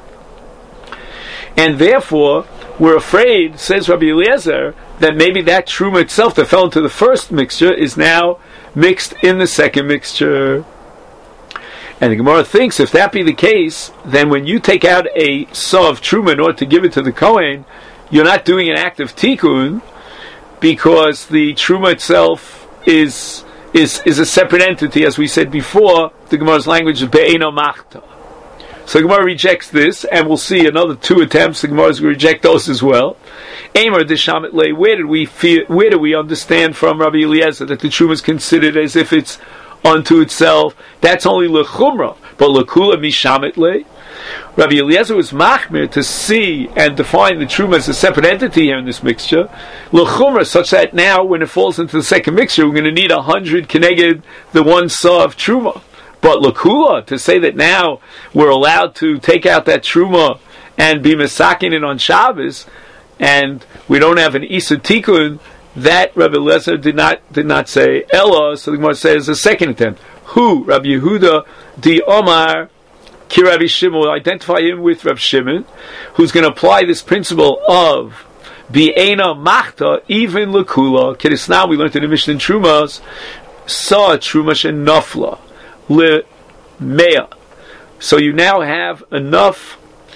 and therefore we're afraid, says Rabbi Eliezer, that maybe that truma itself that fell into the first mixture is now mixed in the second mixture. And the Gemara thinks, if that be the case, then when you take out a saw of truma in order to give it to the Kohen, you're not doing an act of tikkun, because the truma itself is is is a separate entity, as we said before. The Gemara's language is be'eno machta. So the Gemara rejects this, and we'll see another two attempts. The Gemara is going to reject those as well. Amar d'shamet lei. Where did we feel, where do we understand from Rabbi Eliezer that the truma is considered as if it's unto itself? That's only lechumra, but lekula mishamet lei. Rabbi Eliezer was machmir to see and define the truma as a separate entity here in this mixture, lechumra, such that now when it falls into the second mixture, we're going to need a hundred keneged the one saw of truma. But lekula, to say that now we're allowed to take out that truma and be mesakin it on Shabbos, and we don't have an isa tikkun, that Rabbi Eliezer did not did not say Ella. So the Gemara says a second attempt. Who? Rabbi Yehuda di Omar ki Rabbi Shimon. Will identify him with Rabbi Shimon, who's going to apply this principle of bi'ena machta even lekula. Kedisnam, we learned in the Mishnah in Trumas, saw truma shenafla le mea. So you now have enough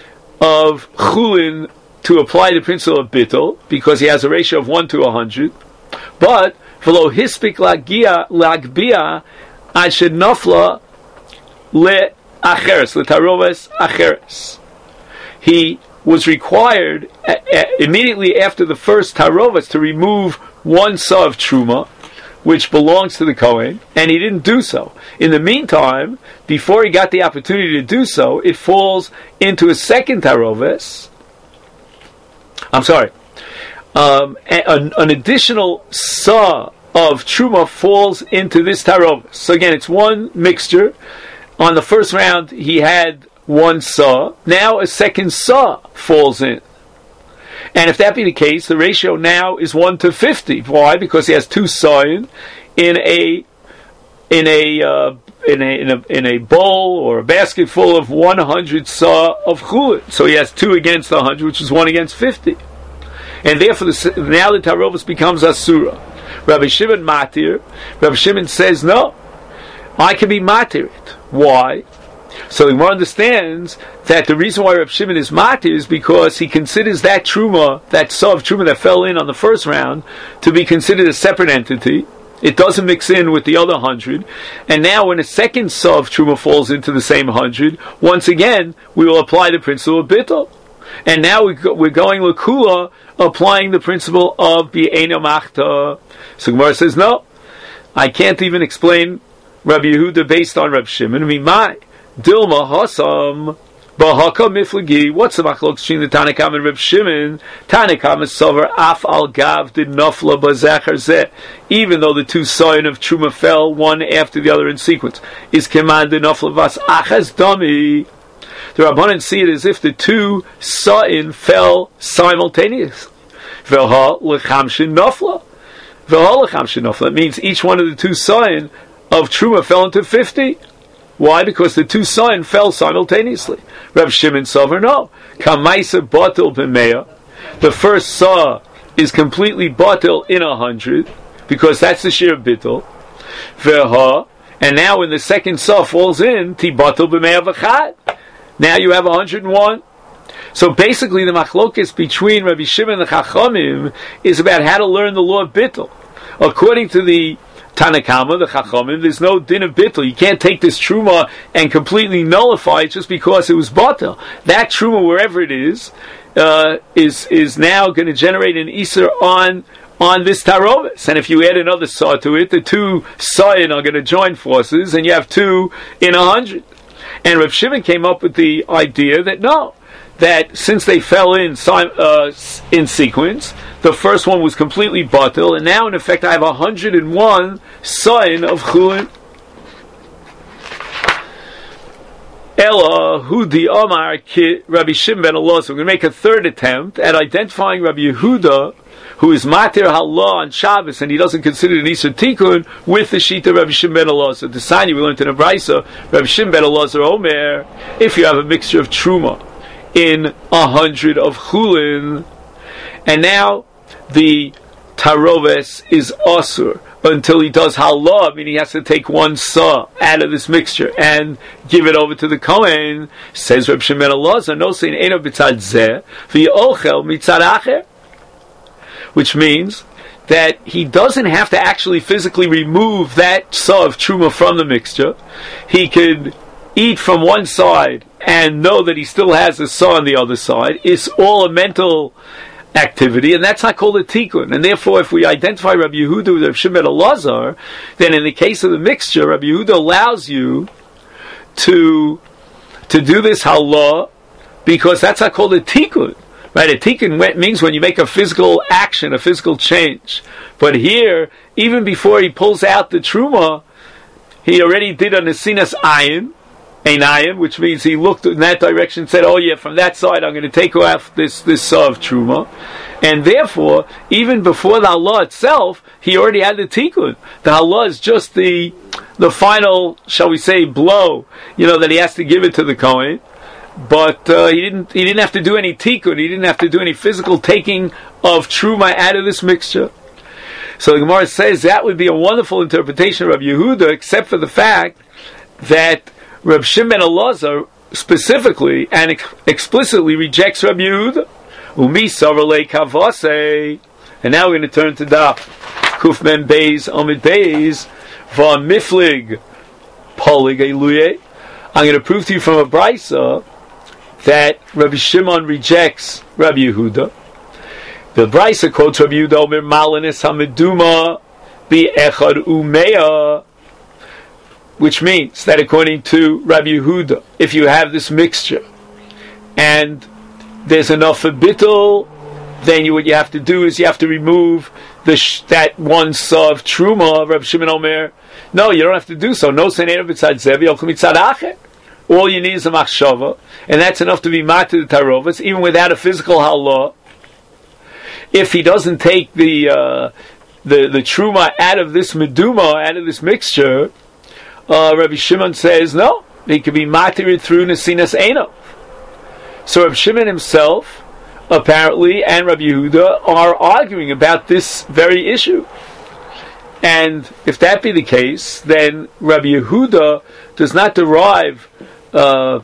of chulin to apply the principle of bittul, because he has a ratio of one to a hundred. But v'lo hispik lagia lagbia ad shenafla le acheres le taroves acheres. He was required a, a, immediately after the first taroves to remove one saw of truma, which belongs to the Kohen, and he didn't do so. In the meantime, before he got the opportunity to do so, it falls into a second taroves. I'm sorry. Um, an, an additional saw of truma falls into this taroves. So again, it's one mixture. On the first round, he had one saw. Now a second saw falls in. And if that be the case, the ratio now is one to fifty. Why? Because he has two sawin in a in a uh, in a in a in a bowl or a basket full of one hundred saw of chulin. So he has two against the hundred, which is one against fifty. And therefore, the, now the taroves becomes asura. Rabbi Shimon matir. Rabbi Shimon says no. I can be matir it. Why? So the Gemara understands that the reason why Reb Shimon is matir is because he considers that truma, that saw of truma that fell in on the first round, to be considered a separate entity. It doesn't mix in with the other hundred. And now when a second saw of truma falls into the same hundred, once again, we will apply the principle of bittul. And now we go, we're going lekula, applying the principle of bi'ena machta. So Gemara says, no, I can't even explain Rabbi Yehuda based on Reb Shimon. I mean, my Dilma Hasam Bahaka Miflagi. What's the machlok between the Tanakam and Reb Shimon? Tanakam is sover af al gav did nafla bazacher zeh. Even though the two sayin of truma fell one after the other in sequence, is commanded nafla vas achas dami. The Rabbanan see it as if the two sayin fell simultaneously. V'ha lechamshin nafla. V'ha lechamshin nafla. It means each one of the two sayin of truma fell into fifty. Why? Because the two sayin fell simultaneously. Reb Shimon Sover, no. Kamaisa batil b'meya. The first saw is completely batil in a hundred, because that's the shir of bittul. V'ha, and now when the second saw falls in, ti batil b'meya v'chad. Now you have one hundred one. So basically the machlokes between Rabbi Shimon and the Chachamim is about how to learn the law of bittul. According to the Tanakama, the Chachamim, there's no din of bittul. You can't take this truma and completely nullify it just because it was batel. That truma, wherever it is, uh, is is now going to generate an iser on on this tarovis. And if you add another saw to it, the two sayin are going to join forces, and you have two in a hundred. And Reb Shimon came up with the idea that no, that since they fell in uh, in sequence, the first one was completely batil, and now in effect I have a hundred and one sign of chulin. Ella Hudi Omar Ki Rabbi Shimon ben Elazar. We're going to make a third attempt at identifying Rabbi Yehuda, who is matir halah on Shabbos, and he doesn't consider it an Isur Tikkun, with the Shita Rabbi Shimon ben Elazar. The Sanya we learned in the Brisa, Rabbi Shimon ben Elazar Omer, if you have a mixture of truma in a hundred of chulin, and now the taroves is asur until he does halah, I mean he has to take one saw out of this mixture and give it over to the Kohen. Says Rabbi Shimon ben Elazar, no saying eno b'tzad zeh v'yochel mitzad acher, which means that he doesn't have to actually physically remove that saw of truma from the mixture. He could eat from one side and know that he still has a saw on the other side. It's all a mental activity, and that's not called a tikkun. And therefore, if we identify Rabbi Yehuda with Rabbi Shimon ben Elazar, then in the case of the mixture, Rabbi Yehuda allows you to to do this halah, because that's not called a tikkun. Right? A tikkun means when you make a physical action, a physical change. But here, even before he pulls out the truma, he already did a nesinas ayin, ein ayin, which means he looked in that direction and said, oh yeah, from that side I'm going to take off this, this saw of truma. And therefore, even before the halah itself, he already had the tikkun. The halah is just the, the final, shall we say, blow, you know, that he has to give it to the Kohen. But uh, he didn't. He didn't have to do any tikkun. He didn't have to do any physical taking of truma out of this mixture. So the Gemara says that would be a wonderful interpretation of Rabbi Yehuda, except for the fact that Rabbi Shimon ben Elazar specifically and ex- explicitly rejects Rabbi Yehuda. Umi savarle kavase. And now we're going to turn to Daf Kuf Mem Beis Amid Beis Va Miflig Polig Eluye. I'm going to prove to you from a brisa that Rabbi Shimon rejects Rabbi Yehuda. The brisa quotes Rabbi Yehuda Omer Malinis Hamiduma Bi Echad Umeya, which means that according to Rabbi Yehuda, if you have this mixture and there's enough for bittul, then you, what you have to do is you have to remove the sh- that one saw of truma. Rabbi Shimon Omer, no, you don't have to do so. No seneir b'tzad zev yochel mitzad acher. All you need is a machshava, and that's enough to be matir the tarovas, even without a physical halah. If he doesn't take the uh, the the truma out of this meduma, out of this mixture, uh, Rabbi Shimon says no, he can be matir through nesinas einav. So Rabbi Shimon himself, apparently, and Rabbi Yehuda are arguing about this very issue. And if that be the case, then Rabbi Yehuda does not derive uh,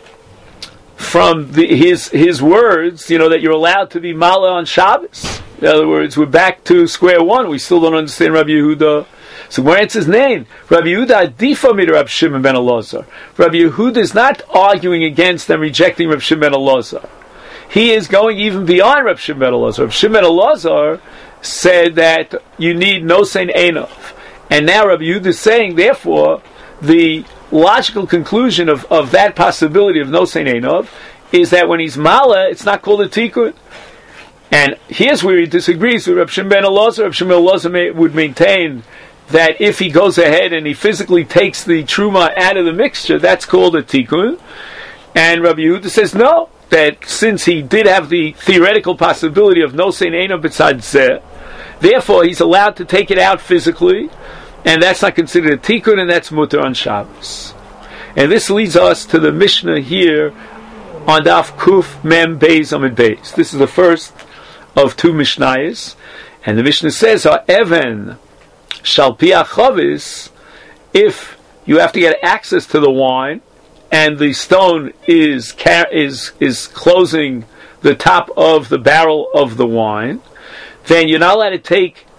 from the, his his words, you know, that you're allowed to be mala on Shabbos. In other words, we're back to square one. We still don't understand Rabbi Yehuda. So where it's his name? Rabbi Yehuda adifa mit Rabbi Shimon ben Elazar. Rabbi Yehuda is not arguing against and rejecting Rabbi Shimon ben Elazar. He is going even beyond Rabbi Shimon ben Elazar. Rabbi Shimon ben Elazar said that you need no sein einav. And now Rabbi Yehuda is saying, therefore, the logical conclusion of, of that possibility of no sein einav is that when he's mala, it's not called a tikkun. And here's where he disagrees with Rabbi Shimon ben Elazar. Rabbi Shimon ben Elazar would maintain that if he goes ahead and he physically takes the truma out of the mixture, that's called a tikkun. And Rabbi Yehuda says no, that since he did have the theoretical possibility of no sein einav b'tzad zeh, therefore he's allowed to take it out physically, and that's not considered a tikkun, and that's mutar on Shabbos. And this leads us to the Mishnah here on Daf Kuf Mem Beis Amid Beis. This is the first of two Mishnayos, and the Mishnah says, "Ha'even shal pi hachavis," if you have to get access to the wine, and the stone is is is closing the top of the barrel of the wine, then you're not allowed to take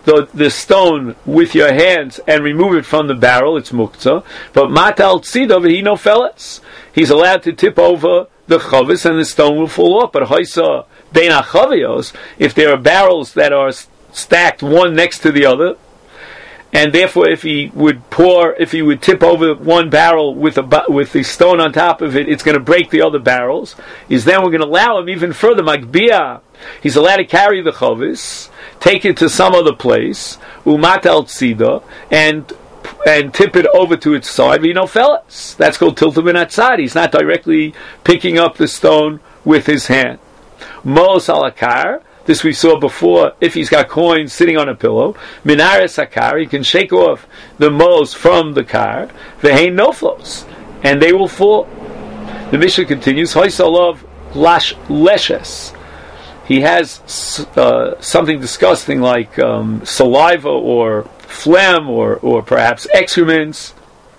the, the stone with your hands and remove it from the barrel, it's muktzah. But matal tzido v'hino feles. He's allowed to tip over the chavis and the stone will fall off. But hoisa bein achavios, if there are barrels that are stacked one next to the other, and therefore if he would pour, if he would tip over one barrel with a with the stone on top of it, it's going to break the other barrels. Is then we're going to allow him even further, magbia. He's allowed to carry the chavis, take it to some other place, umat al tzida, and and tip it over to its side. You know, fellas, that's called tiltum bin atzad. He's not directly picking up the stone with his hand. Mos alakar. This we saw before. If he's got coins sitting on a pillow, minares hakar, he can shake off the mos from the car. Vehein noflos, and they will fall. The Mishnah continues. Hoisalov lash leshes. He has uh, something disgusting like um, saliva or phlegm or or perhaps excrements,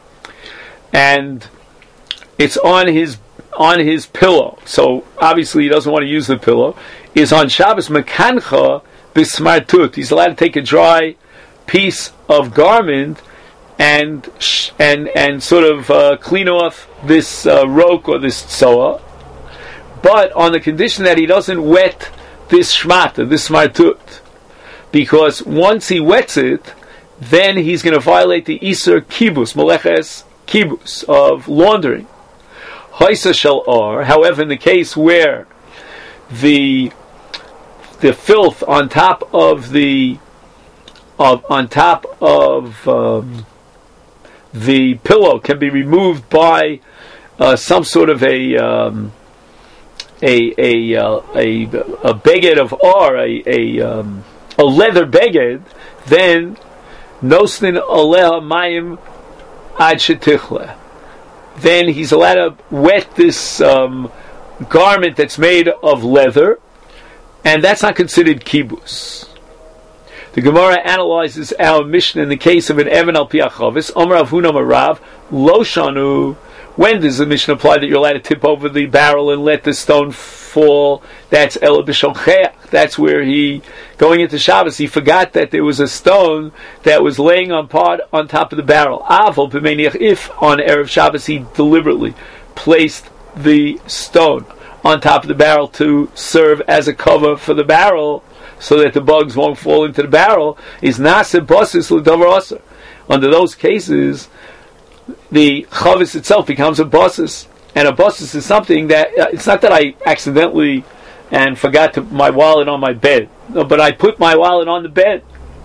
and it's on his on his pillow. So obviously he doesn't want to use the pillow. Is on Shabbos mekancha bismartut. He's allowed to take a dry piece of garment and and and sort of uh, clean off this uh, roke or this tzoa, but on the condition that he doesn't wet this shmata, this smartut, because once he wets it, then he's going to violate the iser kibus, meleches kibus of laundering. Hoisa shel or. However, in the case where the the filth on top of the of on top of um, the pillow can be removed by uh, some sort of a um, a a uh, a a beged of or a a, um, a leather beged, then nosnin aleha mayim ad shetichle. Then he's allowed to wet this um, garment that's made of leather, and that's not considered kibus. The Gemara analyzes our Mishnah in the case of an Evan al Piachavis, Omer Avhuna Marav, Lo Shanu. When does the Mishnah apply that you're allowed to tip over the barrel and let the stone fall? That's El B'Shomcheach. That's where he, going into Shabbos, he forgot that there was a stone that was laying on part on top of the barrel. Avol B'Meiniach, if on Erev Shabbos he deliberately placed the stone on top of the barrel to serve as a cover for the barrel, so that the bugs won't fall into the barrel, is Naseh Bosis L'Dover Aser. Under those cases, the chavis itself becomes a bosis, and a bosis is something that uh, it's not that I accidentally and forgot to, my wallet on my bed, no, but I put my wallet on the bed.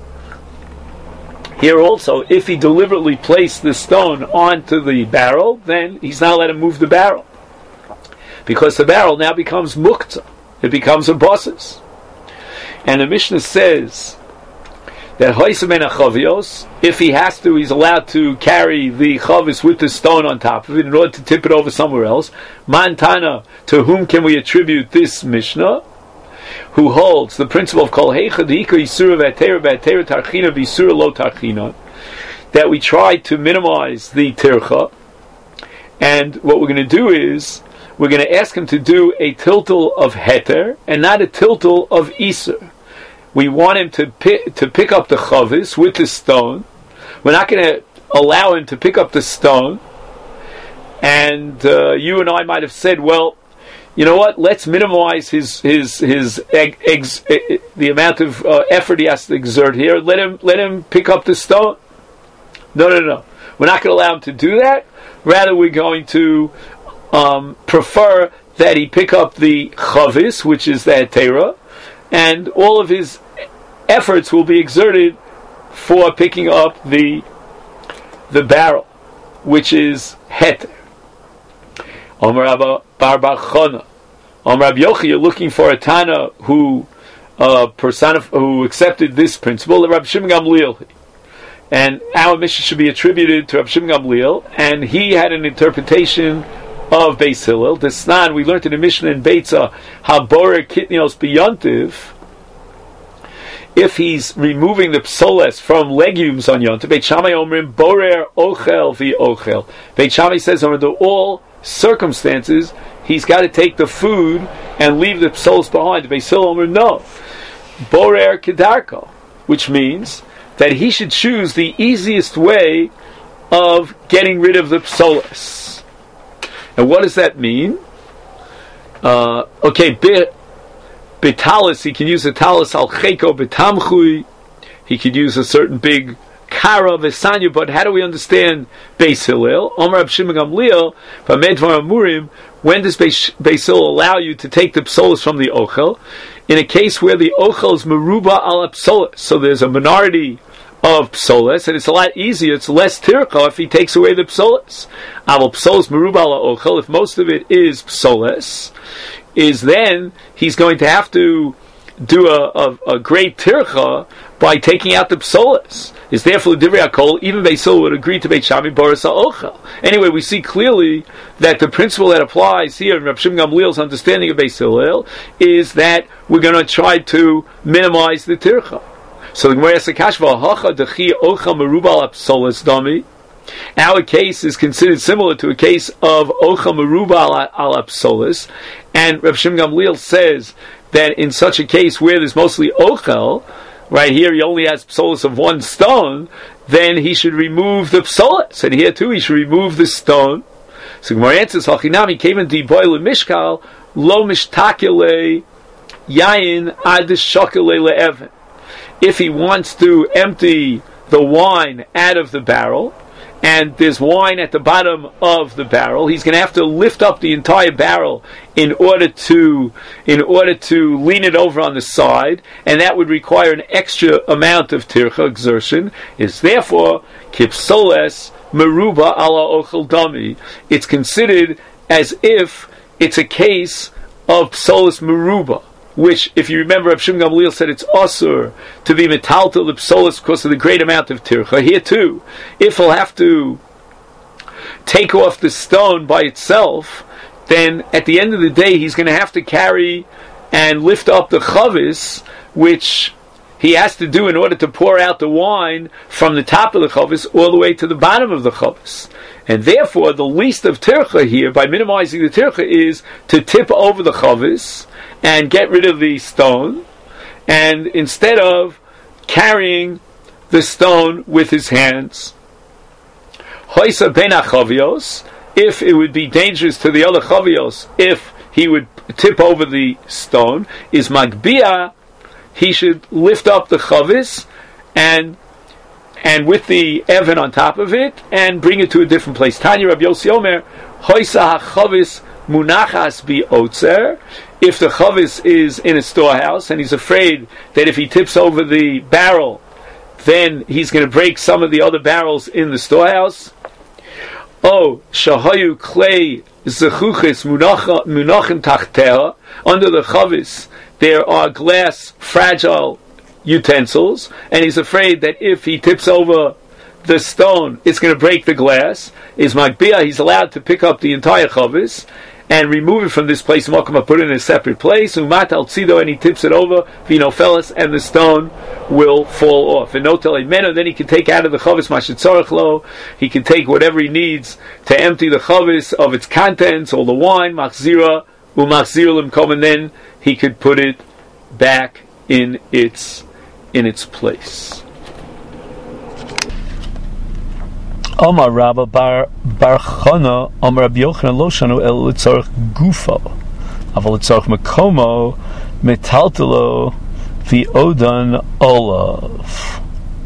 Here also, if he deliberately placed the stone onto the barrel, then he's not allowed to move the barrel, because the barrel now becomes muktzah, it becomes a bosis. And the Mishnah says that hoisamen achavios, if he has to, he's allowed to carry the chavis with the stone on top of it in order to tip it over somewhere else. Mantana, to whom can we attribute this Mishnah? Who holds the principle of kol heicha d'ika yisura v'atera v'atera tarchina v'yisura lo tarchina, that we try to minimize the tircha, and what we're going to do is we're going to ask him to do a tiltal of heter and not a tiltal of iser. We want him to pick, to pick up the chavis with the stone. We're not going to allow him to pick up the stone. And uh, you and I might have said, well, you know what? Let's minimize his his his ex, ex, ex, the amount of uh, effort he has to exert here. Let him let him pick up the stone. No, no, no. We're not going to allow him to do that. Rather, we're going to um, prefer that he pick up the chavis, which is the hetera, and all of his efforts will be exerted for picking up the the barrel, which is heter. Omer Rabba Bar Bar Chana, Omer Rabbi Yochi, you're looking for a Tana who uh, personif- who accepted this principle, Rabbi Shimon Gamliel, and our mission should be attributed to Rabbi Shimon Gamliel, and he had an interpretation of Beis Hillel. The Snan, we learned in the Mishnah in Beitza, Haborer Kitnios B'Yontiv, if he's removing the psoles from legumes on Yontiv, Beit Shammai Omrim Borer Ochel Vi Ochel. Beit Shammai says under all circumstances he's got to take the food and leave the psoles behind. Beit Hillel Omrim no. Borer Kedarko. which means that he should choose the easiest way of getting rid of the psolas. And what does that mean? Uh, okay, bit. Betalis, he can use a talis al cheko betamchui. He could use a certain big kara v'sanya. But how do we understand Beis Hillel? Omer Rab Shimon Gamliel, v'amedvar amurim. When does Beis Hillel allow you to take the psolas from the ochel? In a case where the ochel is meruba al psolas, so there's a minority of psolas, and it's a lot easier. It's less tircha if he takes away the psolas. Aval psolas meruba al ochel. If most of it is psolas, is then he's going to have to do a, a, a great tircha by taking out the psolas. Is therefore divrei hakol, even Beis Hillel would agree to Beit Shammai boras ha'ochel. Anyway, we see clearly that the principle that applies here in Rab Shimon Gamliel's understanding of Beis Hillel is that we're going to try to minimize the tircha. So the Gemara asks, "Kashva hacha dechi ochel merubal psolas dami." Our case is considered similar to a case of ochel merubal al psolas, and Rab Shimon Gamliel says that in such a case where there's mostly ochel, right here he only has psolas of one stone, then he should remove the psolas, and here too he should remove the stone. So Gemara answers, "Hachinami came in diboil mishkal lo mishtakele yayin ad shokele le'even." If he wants to empty the wine out of the barrel, and there's wine at the bottom of the barrel, he's going to have to lift up the entire barrel in order to in order to lean it over on the side, and that would require an extra amount of tircha exertion. Is therefore kipsoles meruba ala ochel dami. It's considered as if it's a case of psoles meruba, which, if you remember, Rab Shimon Gamliel said it's asur to be metaltal the psolas because of the great amount of tircha. Here too, if he'll have to take off the stone by itself, then at the end of the day he's going to have to carry and lift up the chavis, which he has to do in order to pour out the wine from the top of the chavis all the way to the bottom of the chavis. And therefore, the least of tircha here, by minimizing the tircha, is to tip over the chavis and get rid of the stone, and instead of carrying the stone with his hands. Hoisa ben achavios, if it would be dangerous to the other chavios, if he would tip over the stone, is magbia, he should lift up the chavis and and with the evan on top of it and bring it to a different place. Tanya Rabbi Yossi Omer, hoisa hachavis munachas bi otzer. If the chavis is in a storehouse and he's afraid that if he tips over the barrel, then he's going to break some of the other barrels in the storehouse. Oh, shahayu clay zechuches munachin tachtea. Under the chavis there are glass fragile utensils, and he's afraid that if he tips over the stone, it's going to break the glass. Is magbia, he's allowed to pick up the entire chavis and remove it from this place, Mokama, put it in a separate place, Umat al tzido, and he tips it over, Vino Felis, and the stone will fall off. And notel meno, then he can take out of the chavis mashitzorach lo, he can take whatever he needs to empty the chavis of its contents, all the wine, machzira, umachzir limkom, and then he could put it back in its in its place. Omar Rabba Bar Bar Chana Omar Rabbi Yochanan Lo Shanu El Litzarch Gufo Aval Litzarch Makomo Metaltelo V'Odan Olav.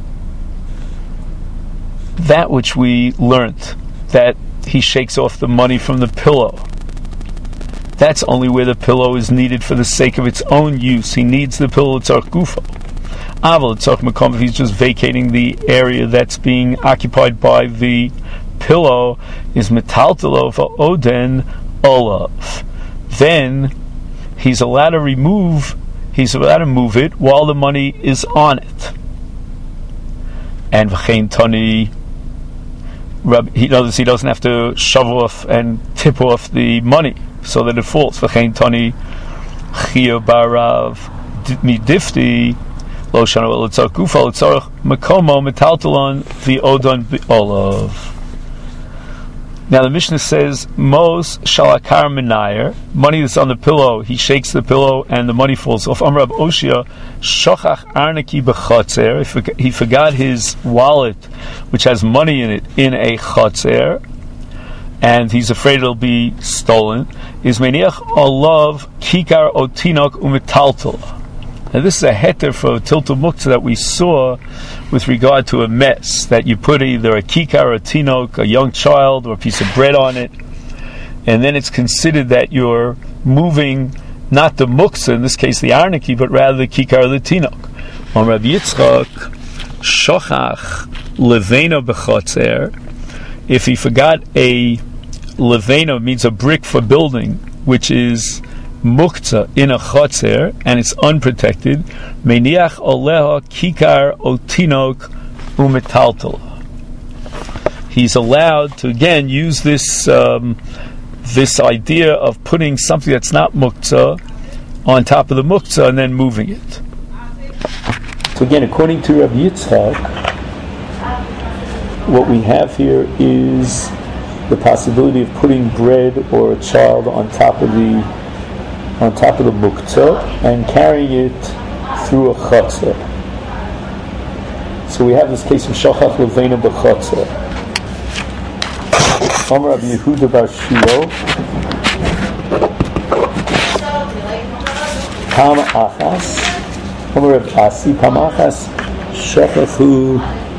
That which we learnt, that he shakes off the money from the pillow, that's only where the pillow is needed for the sake of its own use. He needs the pillow Litzarch Gufo. Aval Litzarch Makom, if he's just vacating the area that's being occupied by the pillow, is metaltelo v'oden olav. Then he's allowed to remove, he's allowed to move it while the money is on it. And v'chein tani, he knows he doesn't have to shove off and tip off the money so that it falls. V'chein tani chia barav midifti. Lo shanu elitzarch gufa elitzarch makomo metaltalon v'odon olav. Now the Mishnah says, Mos shalakar menayer, money that's on the pillow, he shakes the pillow and the money falls off. Amar Rab Oshia, shochach arnaki b'chotzer, he forgot his wallet, which has money in it, in a chotzer, and he's afraid it'll be stolen. Is meniach olav kikar otinok umetaltal. Now this is a heter for tiltul muktzah that we saw with regard to a mess, that you put either a kikar or a tinok, a young child, or a piece of bread on it, and then it's considered that you're moving not the muktzah, in this case the arniki, but rather the kikar or the tinok. On Rav Yitzchak, shochach levena b'chotzer, if he forgot a levena, means a brick for building, which is muktzah in a chotzer, and it's unprotected, meniach oleha kikar otinok umetaltal. He's allowed to again use this um, this idea of putting something that's not muktzah on top of the muktzah and then moving it. So again, according to Rabbi Yitzchak, what we have here is the possibility of putting bread or a child on top of the on top of the muktzah and carrying it through a chotzer. So we have this case of shochach levena b'chotzer. Amar Rabbi Yehuda bar Shilo, Pam achas, Amar Rabbi Asi, Pam achas, shochachu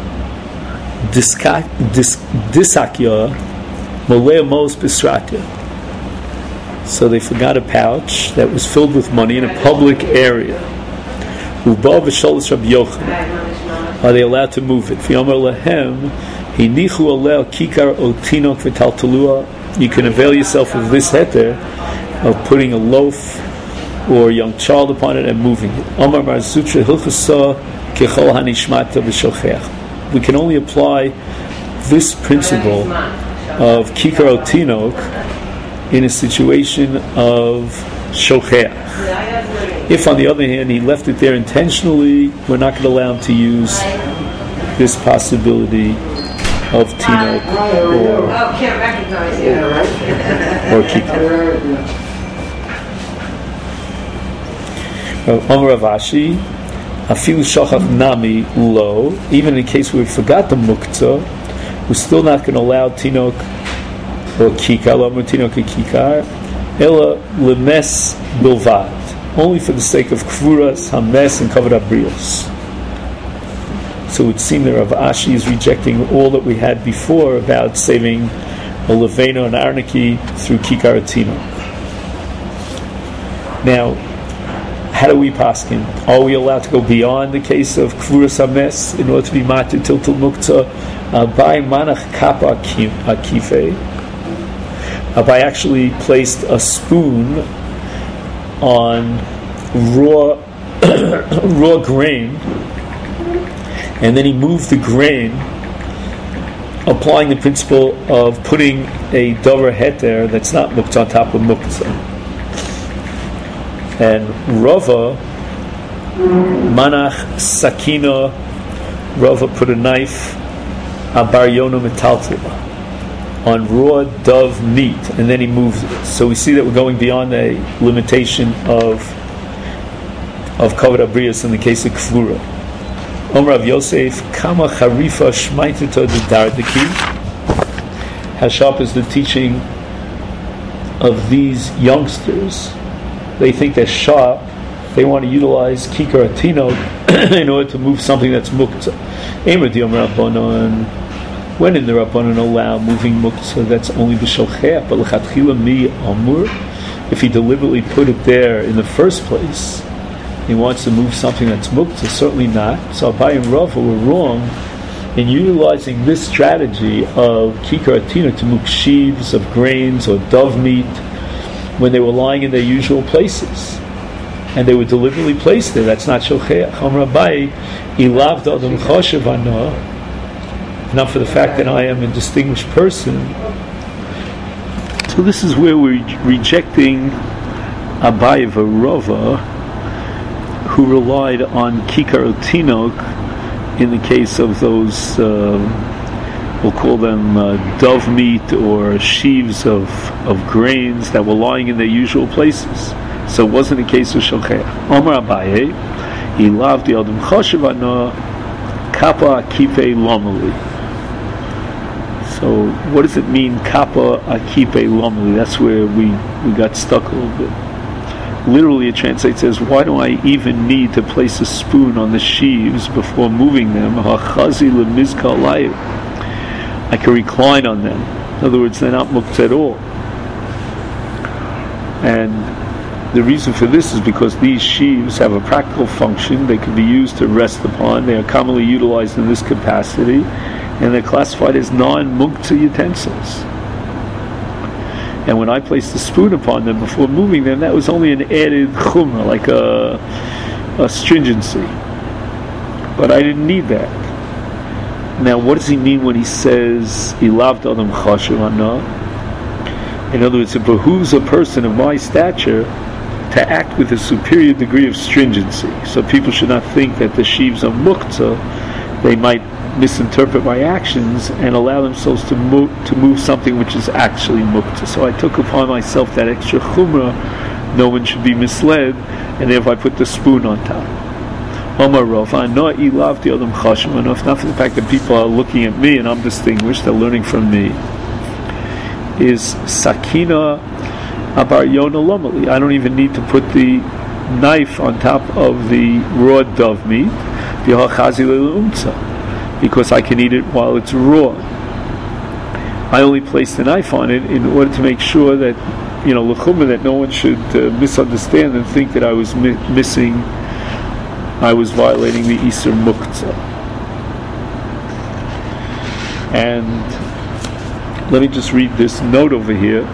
disakya molea mos bisratya. So they forgot a pouch that was filled with money in a public area. Uba v'sholos Rabbi Yochanan. Are they allowed to move it? V'yomer lehem hinichu alel kikar otinok v'taltalua. You can avail yourself of this heter of putting a loaf or a young child upon it and moving it. Amar Mar Zutra hilchasa kechol hanishmata v'shocheach. We can only apply this principle of kikar otinok in a situation of shocheach. If, on the other hand, he left it there intentionally, we're not going to allow him to use this possibility of tinok or or kikar. Amar Rav Ashi, afilu shochach nami lo. Even in case we forgot the muktzah, we're still not going to allow tinok or kikar, lo tinok kikar, ela lemes bilvad, only for the sake of kvuras, hames, and kavod habrios. So it would seem that Rav Ashi is rejecting all that we had before about saving a levena and arniki through kikar tinok. Now, how do we paskin? Are we allowed to go beyond the case of kvuras hames in order to be matir tiltul muktzah? Abai manach kapa akifei. Abai actually placed a spoon on raw raw grain, and then he moved the grain, applying the principle of putting a dover heter that's not muktzah on top of muktzah. And Rava manach sakina, Rava put a knife abar yona metaltila on raw dove meat, and then he moves it. So we see that we're going beyond a limitation of of kavod habrios in the case of kfura. Omer Rav Yosef, kama charifa shmaitita d'dardiki. How sharp is the teaching of these youngsters? They think they're sharp. They want to utilize kikar atinok in order to move something that's muktzah. Emer di Omer Rabbanon. When in the Rabbanon allow moving muktzah, that's only b'shocheach, but l'chatchila mi amur. If he deliberately put it there in the first place, he wants to move something that's muktzah, certainly not. So Abai and Rava were wrong in utilizing this strategy of kikar atinok to move sheaves of grains or dove meat when they were lying in their usual places, and they were deliberately placed there. That's not shocheach. Amar Abai, ilav da'adam choshev ana. Not for the fact that I am a distinguished person. So this is where we're rejecting Abai Rava, who relied on kikar otinok in the case of those uh, we'll call them uh, dove meat or sheaves of, of grains that were lying in their usual places. So it wasn't a case of shocheach. Omar Abaye, he loved the Adam Choshev Ana Kappa Akipe Lomeli. So what does it mean, Kappa Akipe Lomeli? That's where we, we got stuck a little bit. Literally it translates as, why do I even need to place a spoon on the sheaves before moving them? Hachazi lemizka alayim. I can recline on them. In other words, they're not muktzah at all. And the reason for this is because these sheaves have a practical function. They can be used to rest upon. They are commonly utilized in this capacity, and they're classified as non-muktzah utensils. And when I placed the spoon upon them before moving them, that was only an added chumrah, like a, a stringency. But I didn't need that. Now, what does he mean when he says, Ilav Adam Choshev Ana? In other words, it behooves a person of my stature to act with a superior degree of stringency. So people should not think that the sheaves are muktzah. They might misinterpret my actions and allow themselves to move to move something which is actually muktzah. So I took upon myself that extra chumrah. No one should be misled, and therefore I put the spoon on top. Omar Rav, I know ilav the Adam Choshev Ana, not for the fact that people are looking at me and I'm distinguished, they're learning from me. Is sakina abar yona lomeli. I don't even need to put the knife on top of the raw dove meat, because I can eat it while it's raw. I only place the knife on it in order to make sure that, you know, l'chumah, that no one should uh, misunderstand and think that I was mi- missing, I was violating the Isur Muktzah. And let me just read this note over here.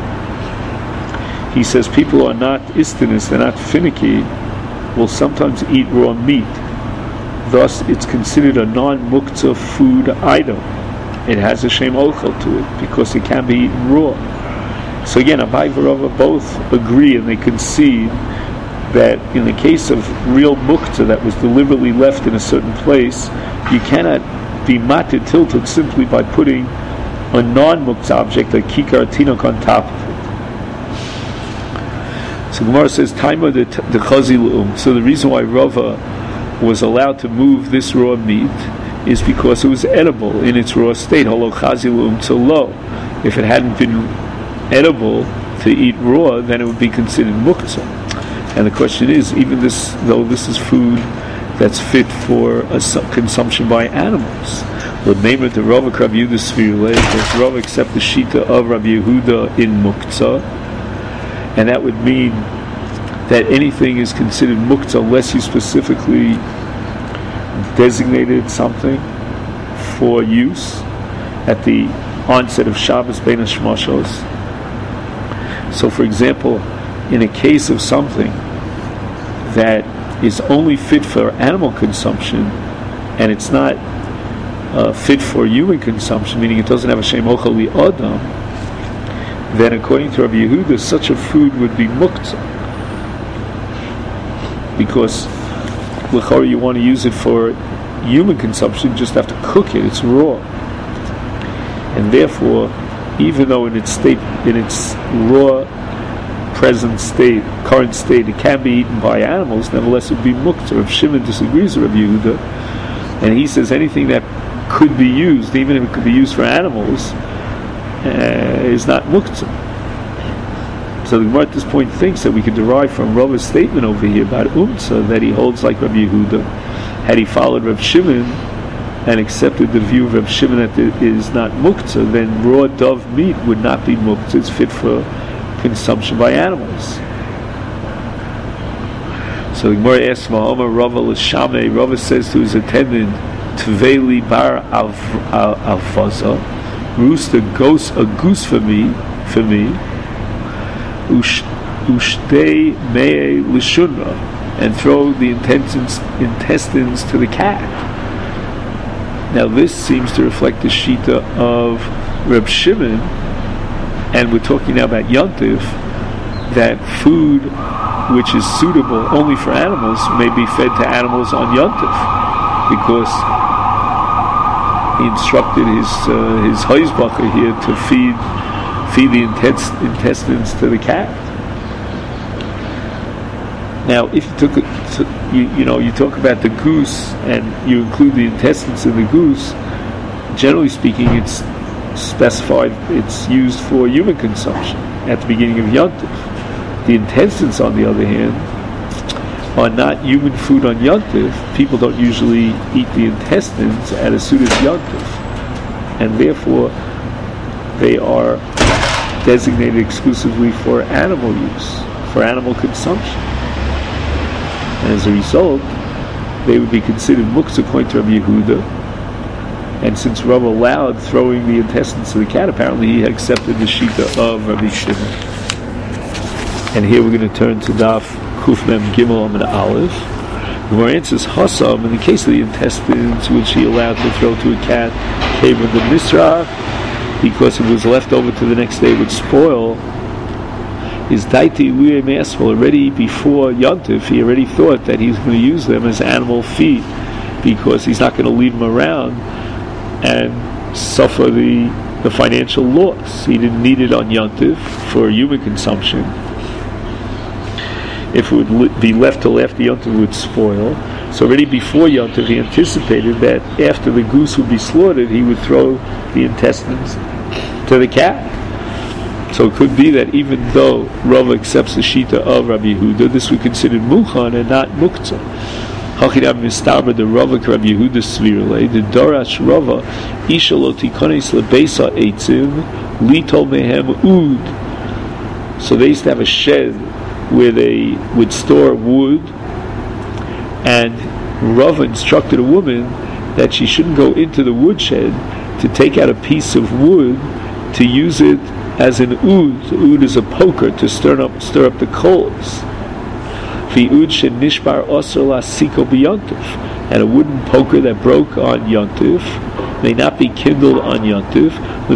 He says people are not istinus, they're not finicky, will sometimes eat raw meat. Thus, it's considered a non-muktzah food item. It has a shem ochel to it because it can be eaten raw. So again, Abai and Rava both agree and they concede that in the case of real muktzah that was deliberately left in a certain place, you cannot be matir tilted simply by putting a non-muktzah object like kikar tinok on top of it. So Gemara says, Taima de chazi l'um. So the reason why Rava was allowed to move this raw meat is because it was edible in its raw state. Holo chazi l'um to lo. If it hadn't been edible to eat raw, then it would be considered muktzah. And the question is, even this, though this is food that's fit for a consumption by animals, the name of the Rav Rabbi Yehuda Svirle, does Rav accept the shita of Rabbi Yehuda in muktzah? And that would mean that anything is considered muktzah unless you specifically designated something for use at the onset of Shabbos Bein HaShmashos. So, for example, in a case of something that is only fit for animal consumption and it's not uh, fit for human consumption, meaning it doesn't have a shem ochel li adam, then according to Rabbi Yehuda, such a food would be muktzah. Because l'chora you want to use it for human consumption, you just have to cook it, it's raw. And therefore, even though in its state, in its raw present state, current state, it can be eaten by animals, nevertheless it would be muktzah. Rav Shimon disagrees with Rabbi Yehuda, and he says anything that could be used, even if it could be used for animals, uh, is not muktzah. So the Gemara at this point thinks that we could derive from Rava's statement over here about umtzah that he holds like Rabbi Yehuda. Had he followed Rav Shimon and accepted the view of Rav Shimon that it is not muktzah, then raw dove meat would not be muktzah. It's fit for consumption by animals. So the Gemara asks, Ma'omar Rava l'shamei, Rava says to his attendant, Tveli bar avaza, rooster goes a goose for me, for me, Ushtei mei lishunra, and throw the intestines, intestines to the cat. Now this seems to reflect the shita of Reb Shimon, and we're talking now about Yontif, that food which is suitable only for animals may be fed to animals on Yontif, because he instructed his uh, his Heisbacher here to feed feed the intest- intestines to the cat. Now, if you took it, to, you, you know, you talk about the goose and you include the intestines in the goose, generally speaking, it's specified, it's used for human consumption at the beginning of Yom Tov. The intestines, on the other hand, are not human food on Yom Tov. People don't usually eat the intestines as soon as Yom Tov, and therefore they are designated exclusively for animal use, for animal consumption. And as a result, they would be considered muktzah according to Rabbi Yehuda. And since Rav allowed throwing the intestines to the cat, apparently he accepted the shita of Rabbi Shimon. And here we're going to turn to Daf Kuf Mem Gimel Amud Aleph. The Gemara answers Hasam, in the case of the intestines which he allowed to throw to a cat, came with the misrach, because it was left over to the next day, it would spoil. Is daiti luye me'esvel, already before Yom Tov, he already thought that he's going to use them as animal feed, because he's not going to leave them around and suffer the the financial loss. He didn't need it on Yom Tov for human consumption. If it would li- be left till after Yom Tov, it would spoil. So already before Yom Tov, he anticipated that after the goose would be slaughtered, he would throw the intestines to the cat. So it could be that even though Rava accepts the shita of Rabbi Yehuda, this would be considered muchan and not muktzah. Hachidam mistarba the Rava Rabbi Yehuda svirle the Dorash Rava isha lo tikones lebeisa eitzim litol mehem ud. So they used to have a shed where they would store wood, and Rava instructed a woman that she shouldn't go into the woodshed to take out a piece of wood to use it as an oud. Oud is a poker to stir up stir up the coals. And a wooden poker that broke on Yom Tov may not be kindled on Yom Tov.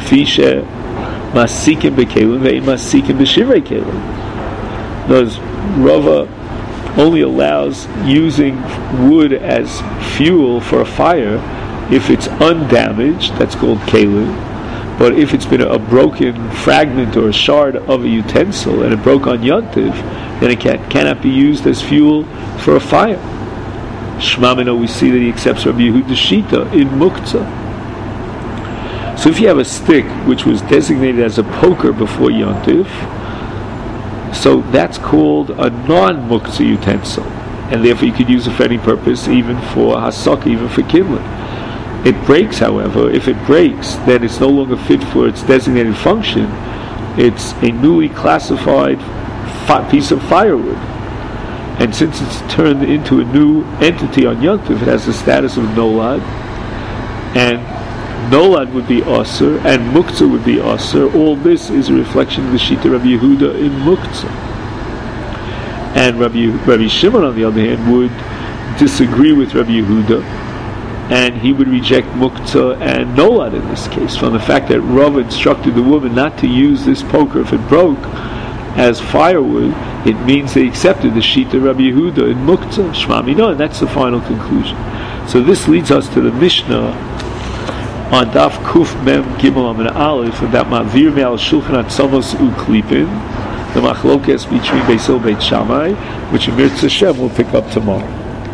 Thus, Rava only allows using wood as fuel for a fire if it's undamaged. That's called kelim. But if it's been a broken fragment or a shard of a utensil and it broke on Yom Tov, then it can, cannot be used as fuel for a fire. Shmamino, we see that he accepts Rabbi Yehuda's shita in muktzah. So if you have a stick which was designated as a poker before Yom Tov, so that's called a non-muktzah utensil, and therefore you could use it for any purpose, even for hasaka, even for kindling. It breaks, however. If it breaks, then it's no longer fit for its designated function. It's a newly classified fi- piece of firewood. And since it's turned into a new entity on Yom Tov, it has the status of nolad. And nolad would be aser, and muktzah would be aser. All this is a reflection of the shita Rabbi Yehuda in muktzah. And Rabbi, Rabbi Shimon, on the other hand, would disagree with Rabbi Yehuda, and he would reject muktzah and nolad in this case, from the fact that Rav instructed the woman not to use this poker if it broke as firewood. It means they accepted the shita Rabbi Yehuda in muktzah, shma mino, and that's the final conclusion. So this leads us to the Mishnah on Daf Kuf Mem Gimel Amud Aleph about Ma'avir Me'al Shulchan Atzamos Uklipin, the machlokes between Beis Hillel Beit Shammai, which in Mirz Hashem we'll pick up tomorrow.